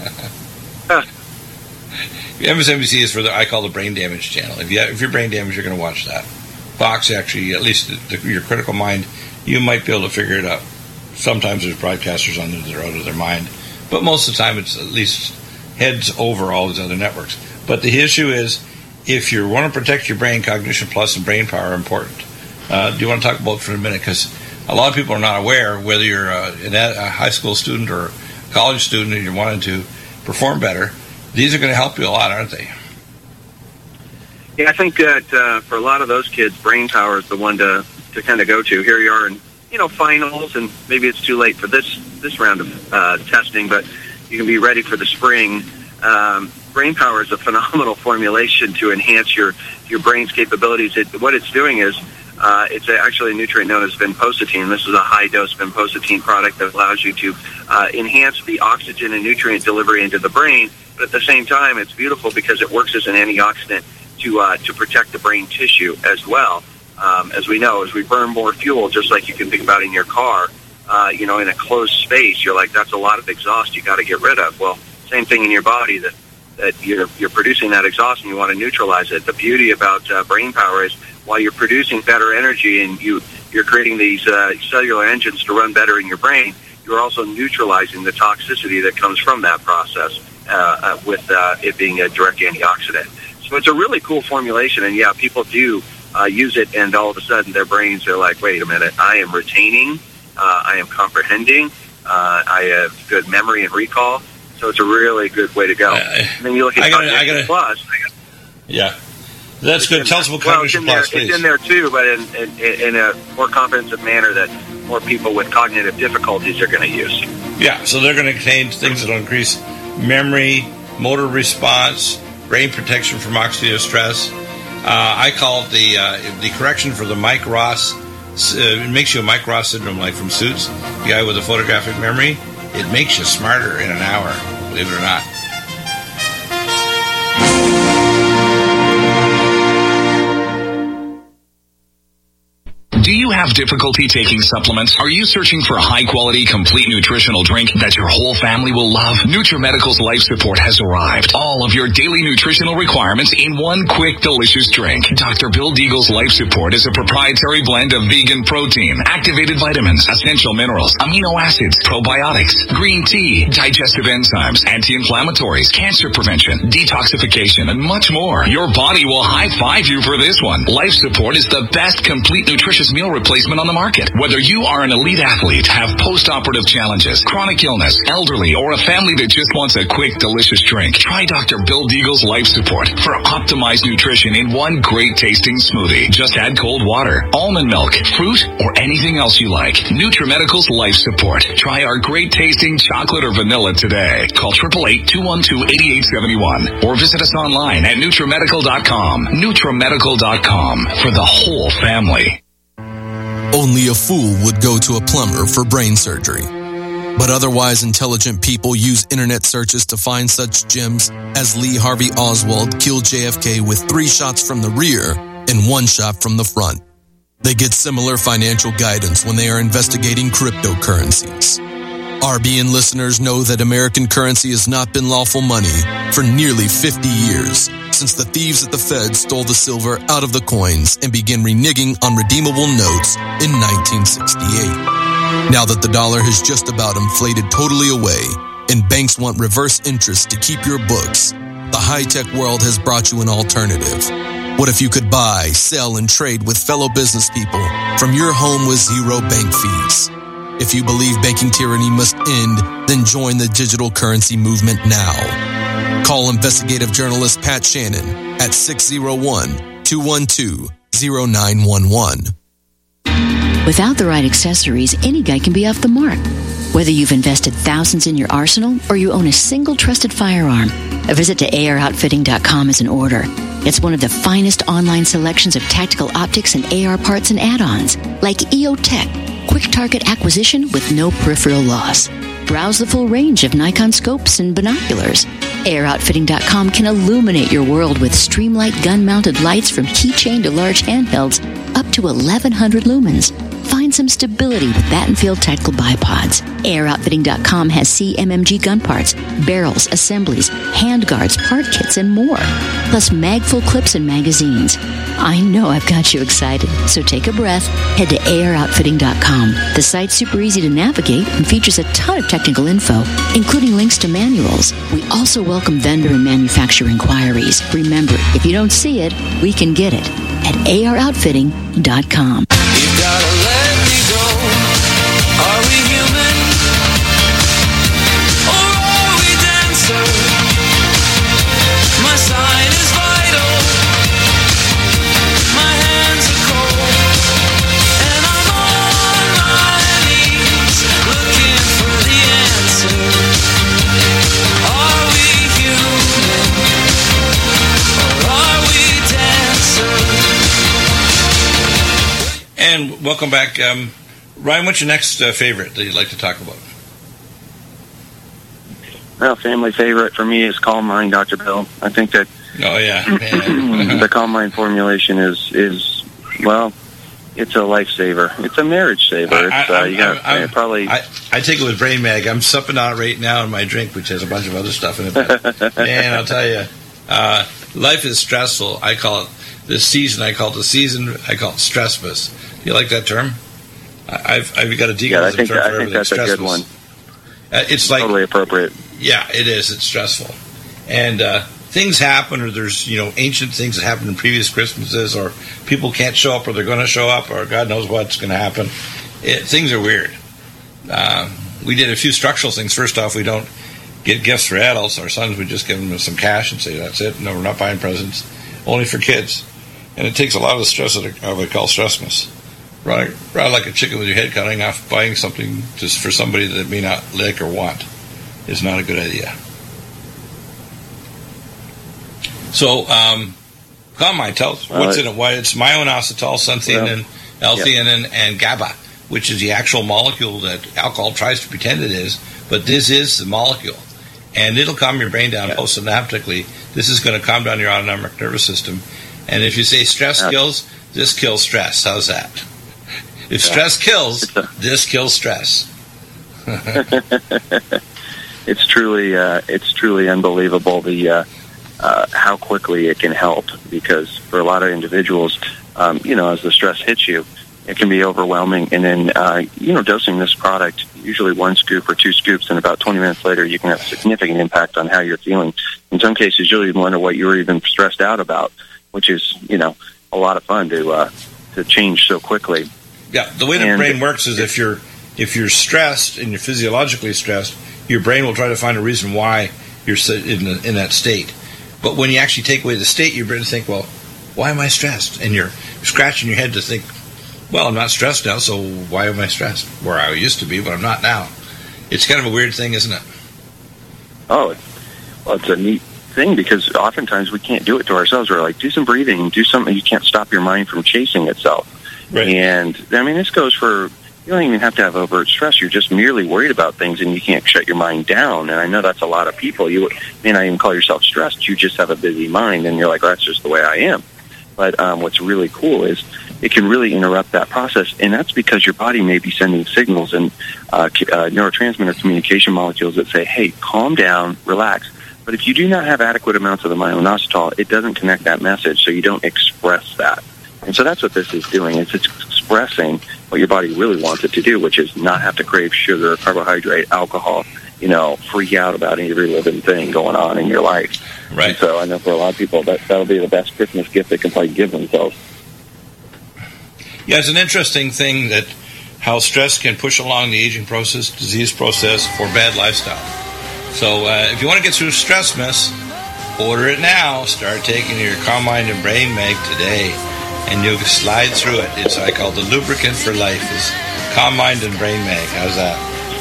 M S N B C is for the, I call the brain damage channel. If, you have, if you're brain damaged, you're going to watch that. Fox, actually, at least the, the, your critical mind, you might be able to figure it out. Sometimes there's broadcasters on there that are out of their mind. But most of the time, it's at least heads over all these other networks. But the issue is, if you want to protect your brain, Cognition Plus and Brain Power are important. Uh, do you want to talk about it for a minute? Because a lot of people are not aware, whether you're a, a high school student or a college student and you're wanting to perform better, these are going to help you a lot, aren't they? Yeah, I think that uh, for a lot of those kids, Brain Power is the one to, to kind of go to. Here you are in, you know, finals, and maybe it's too late for this, this round of uh, testing, but you can be ready for the spring. Um, Brain Power is a phenomenal formulation to enhance your, your brain's capabilities. It, what it's doing is uh, it's actually a nutrient known as vinpocetine. This is a high-dose vinpocetine product that allows you to uh, enhance the oxygen and nutrient delivery into the brain, but at the same time, it's beautiful because it works as an antioxidant to uh, to protect the brain tissue as well. Um, as we know, as we burn more fuel, just like you can think about in your car, uh, you know, in a closed space, you're like, that's a lot of exhaust you got to get rid of. Well, same thing in your body, that that you're you're producing that exhaust and you want to neutralize it. The beauty about uh, Brain Power is while you're producing better energy and you you're creating these uh, cellular engines to run better in your brain, you're also neutralizing the toxicity that comes from that process uh, uh, with uh, it being a direct antioxidant. So it's a really cool formulation, and yeah, people do uh, use it, and all of a sudden their brains are like, wait a minute, I am retaining, uh, I am comprehending, uh, I have good memory and recall. So it's a really good way to go. Uh, and then you look at Cognition Plus. Yeah, that's good. Tell us about Cognition Plus, please. It's in there too, but in, in, in a more comprehensive manner that more people with cognitive difficulties are going to use. Yeah, so they're going to contain things that will increase memory, motor response, brain protection from oxidative stress. Uh, I call it the uh, the correction for the Mike Ross. Uh, it makes you a Mike Ross syndrome, like from Suits, the guy with the photographic memory. it makes you smarter in an hour, believe it or not. Do you have difficulty taking supplements? Are you searching for a high-quality, complete nutritional drink that your whole family will love? NutriMedical's Life Support has arrived. All of your daily nutritional requirements in one quick, delicious drink. Doctor Bill Deagle's Life Support is a proprietary blend of vegan protein, activated vitamins, essential minerals, amino acids, probiotics, green tea, digestive enzymes, anti-inflammatories, cancer prevention, detoxification, and much more. Your body will high-five you for this one. Life Support is the best complete nutritious meal replacement on the market. Whether you are an elite athlete, have post-operative challenges, chronic illness, elderly, or a family that just wants a quick, delicious drink, try Doctor Bill Deagle's Life Support for optimized nutrition in one great tasting smoothie. Just add cold water, almond milk, fruit, or anything else you like. NutriMedical's Life Support. Try our great tasting chocolate or vanilla today. Call eight eight eight, two one two, eight eight seven one or visit us online at NutriMedical dot com. NutriMedical dot com for the whole family. Only a fool would go to a plumber for brain surgery. But otherwise intelligent people use internet searches to find such gems as Lee Harvey Oswald killed J F K with three shots from the rear and one shot from the front. They get similar financial guidance when they are investigating cryptocurrencies. R B N listeners know that American currency has not been lawful money for nearly fifty years, since the thieves at the Fed stole the silver out of the coins and began reneging on redeemable notes in nineteen sixty-eight. Now that the dollar has just about inflated totally away and banks want reverse interest to keep your books, the high-tech world has brought you an alternative. What if you could buy, sell, and trade with fellow business people from your home with zero bank fees? If you believe banking tyranny must end, then join the digital currency movement now. Call investigative journalist Pat Shannon at six oh one, two one two, oh nine one one. Without the right accessories, any guy can be off the mark. Whether you've invested thousands in your arsenal or you own a single trusted firearm, a visit to A R outfitting dot com is in order. It's one of the finest online selections of tactical optics and A R parts and add-ons, like E O Tech, quick target acquisition with no peripheral loss. Browse the full range of Nikon scopes and binoculars. A R outfitting dot com can illuminate your world with Streamlight gun-mounted lights from keychain to large handhelds up to eleven hundred lumens. Find some stability with Battenfield tactical bipods. A R outfitting dot com has C M M G gun parts, barrels, assemblies, handguards, part kits, and more. Plus mag-full clips and magazines. I know I've got you excited, so take a breath. Head to A R outfitting dot com. The site's super easy to navigate and features a ton of technical info, including links to manuals. We also welcome vendor and manufacturer inquiries. Remember, if you don't see it, we can get it at A R outfitting dot com. You gotta let me go. Are we human? Or are we dancer? My sign is vital. My hands are cold. And I'm on my knees looking for the answer. Are we human? Or are we dancer? And welcome back. Um, Ryan, what's your next uh, favorite that you'd like to talk about? Well, family favorite for me is Calm Mind, Doctor Bill. I think that oh yeah, the Calm Mind formulation is, is well, it's a lifesaver. It's a marriage saver. It's, I, uh, you got I, I, probably. I, I take it with Brain Mag. I'm supping on it right now in my drink, which has a bunch of other stuff in it. But, man, I'll tell you, uh, life is stressful. I call it this season. I call it the season. I call it Stressmas. Do you like that term? I've I've got a deconism yeah, I think, term for I think everything. that's Stressmas. a good one. Uh, it's like totally appropriate. Yeah, it is. It's stressful, and uh, things happen, or there's you know ancient things that happened in previous Christmases, or people can't show up, or they're going to show up, or God knows what's going to happen. It, things are weird. Uh, we did a few structural things. First off, we don't get gifts for adults. Our sons, we just give them some cash and say that's it. No, we're not buying presents. Only for kids, and it takes a lot of the stress of what we call Stressmas. Right, rather like a chicken with your head cutting off, buying something just for somebody that may not like or want is not a good idea. So, um, Calm Mind, tell us what's uh, in it. Why it's myo-inositol, suntheanine, yeah. L-theanine, yeah. and GABA, which is the actual molecule that alcohol tries to pretend it is, but this is the molecule. And it'll calm your brain down postsynaptically. This is going to calm down your autonomic nervous system. And if you say stress yeah. kills, this kills stress. How's that? If yeah. stress kills, a- this kills stress. It's truly, uh, it's truly unbelievable the uh, uh, how quickly it can help. Because for a lot of individuals, um, you know, as the stress hits you, it can be overwhelming. And then, uh, you know, dosing this product, usually one scoop or two scoops, and about twenty minutes later, you can have a significant impact on how you're feeling. In some cases, you'll even wonder what you were even stressed out about, which is, you know, a lot of fun to uh, to change so quickly. Yeah, the way the and brain works is if you're if you're stressed and you're physiologically stressed, your brain will try to find a reason why you're in, the, in that state. But when you actually take away the state, your brain will think, well, why am I stressed? And you're scratching your head to think, well, I'm not stressed now, so why am I stressed? Where I used to be, but I'm not now. It's kind of a weird thing, isn't it? Oh, well, it's a neat thing because oftentimes we can't do it to ourselves. We're like, do some breathing, do something. You can't stop your mind from chasing itself. Right. And, I mean, this goes for, you don't even have to have overt stress. You're just merely worried about things and you can't shut your mind down. And I know that's a lot of people. You may not even call yourself stressed. You just have a busy mind and you're like, well, that's just the way I am. But um, what's really cool is it can really interrupt that process, and that's because your body may be sending signals and uh, uh, neurotransmitter communication molecules that say, hey, calm down, relax. But if you do not have adequate amounts of the myo-inositol, it doesn't connect that message, so you don't express that. And so that's what this is doing. It's expressing what your body really wants it to do, which is not have to crave sugar, carbohydrate, alcohol, you know, freak out about every living thing going on in your life. Right. And so I know for a lot of people that that'll be the best Christmas gift they can probably give themselves. Yeah, it's an interesting thing that how stress can push along the aging process, disease process, for bad lifestyle. So uh, if you want to get through stress mess, order it now. Start taking your Calm Mind and Brain Mag today, and you'll slide through it. It's I call the lubricant for life. Is Calm Mind and Brain Mag. How's that?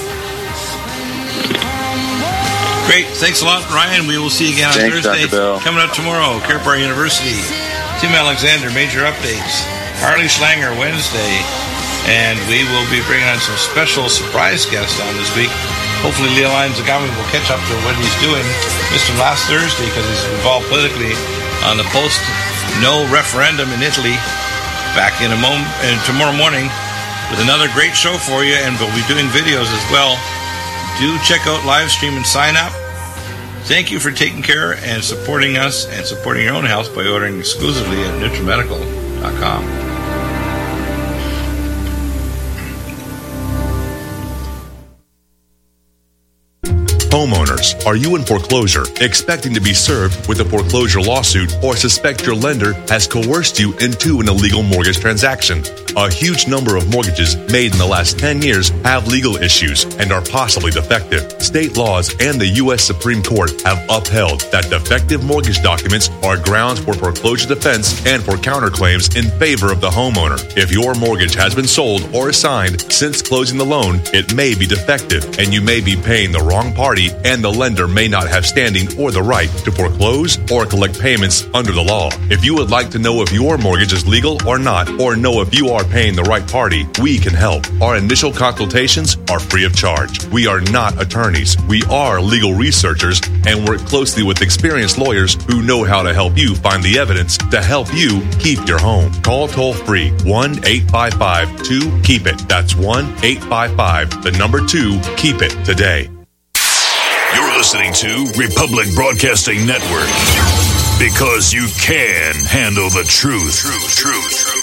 Great. Thanks a lot, Ryan. We will see you again on Thanks, Thursday. Doctor Bill. Coming up tomorrow, Carepar University. Tim Alexander, major updates. Harley Schlanger, Wednesday. And we will be bringing on some special surprise guests on this week. Hopefully Leo Zagami will catch up to what he's doing. Missed him last Thursday because he's involved politically on the post-no referendum in Italy. Back in a moment, and tomorrow morning with another great show for you, and we'll be doing videos as well. Do check out Livestream and sign up. Thank you for taking care and supporting us and supporting your own health by ordering exclusively at NutriMedical dot com. Homeowners, are you in foreclosure, expecting to be served with a foreclosure lawsuit, or suspect your lender has coerced you into an illegal mortgage transaction? A huge number of mortgages made in the last ten years have legal issues and are possibly defective. State laws and the U S Supreme Court have upheld that defective mortgage documents are grounds for foreclosure defense and for counterclaims in favor of the homeowner. If your mortgage has been sold or assigned since closing the loan, it may be defective and you may be paying the wrong party, and the lender may not have standing or the right to foreclose or collect payments under the law. If you would like to know if your mortgage is legal or not, or know if you are paying the right party, we can help. Our initial consultations are free of charge. We are not attorneys. We are legal researchers and work closely with experienced lawyers who know how to help you find the evidence to help you keep your home. Call toll free one eight five five two keep it. That's one eight five five, the number two, keep it today. You're listening to Republic Broadcasting Network, because you can handle the truth. Truth, truth, truth.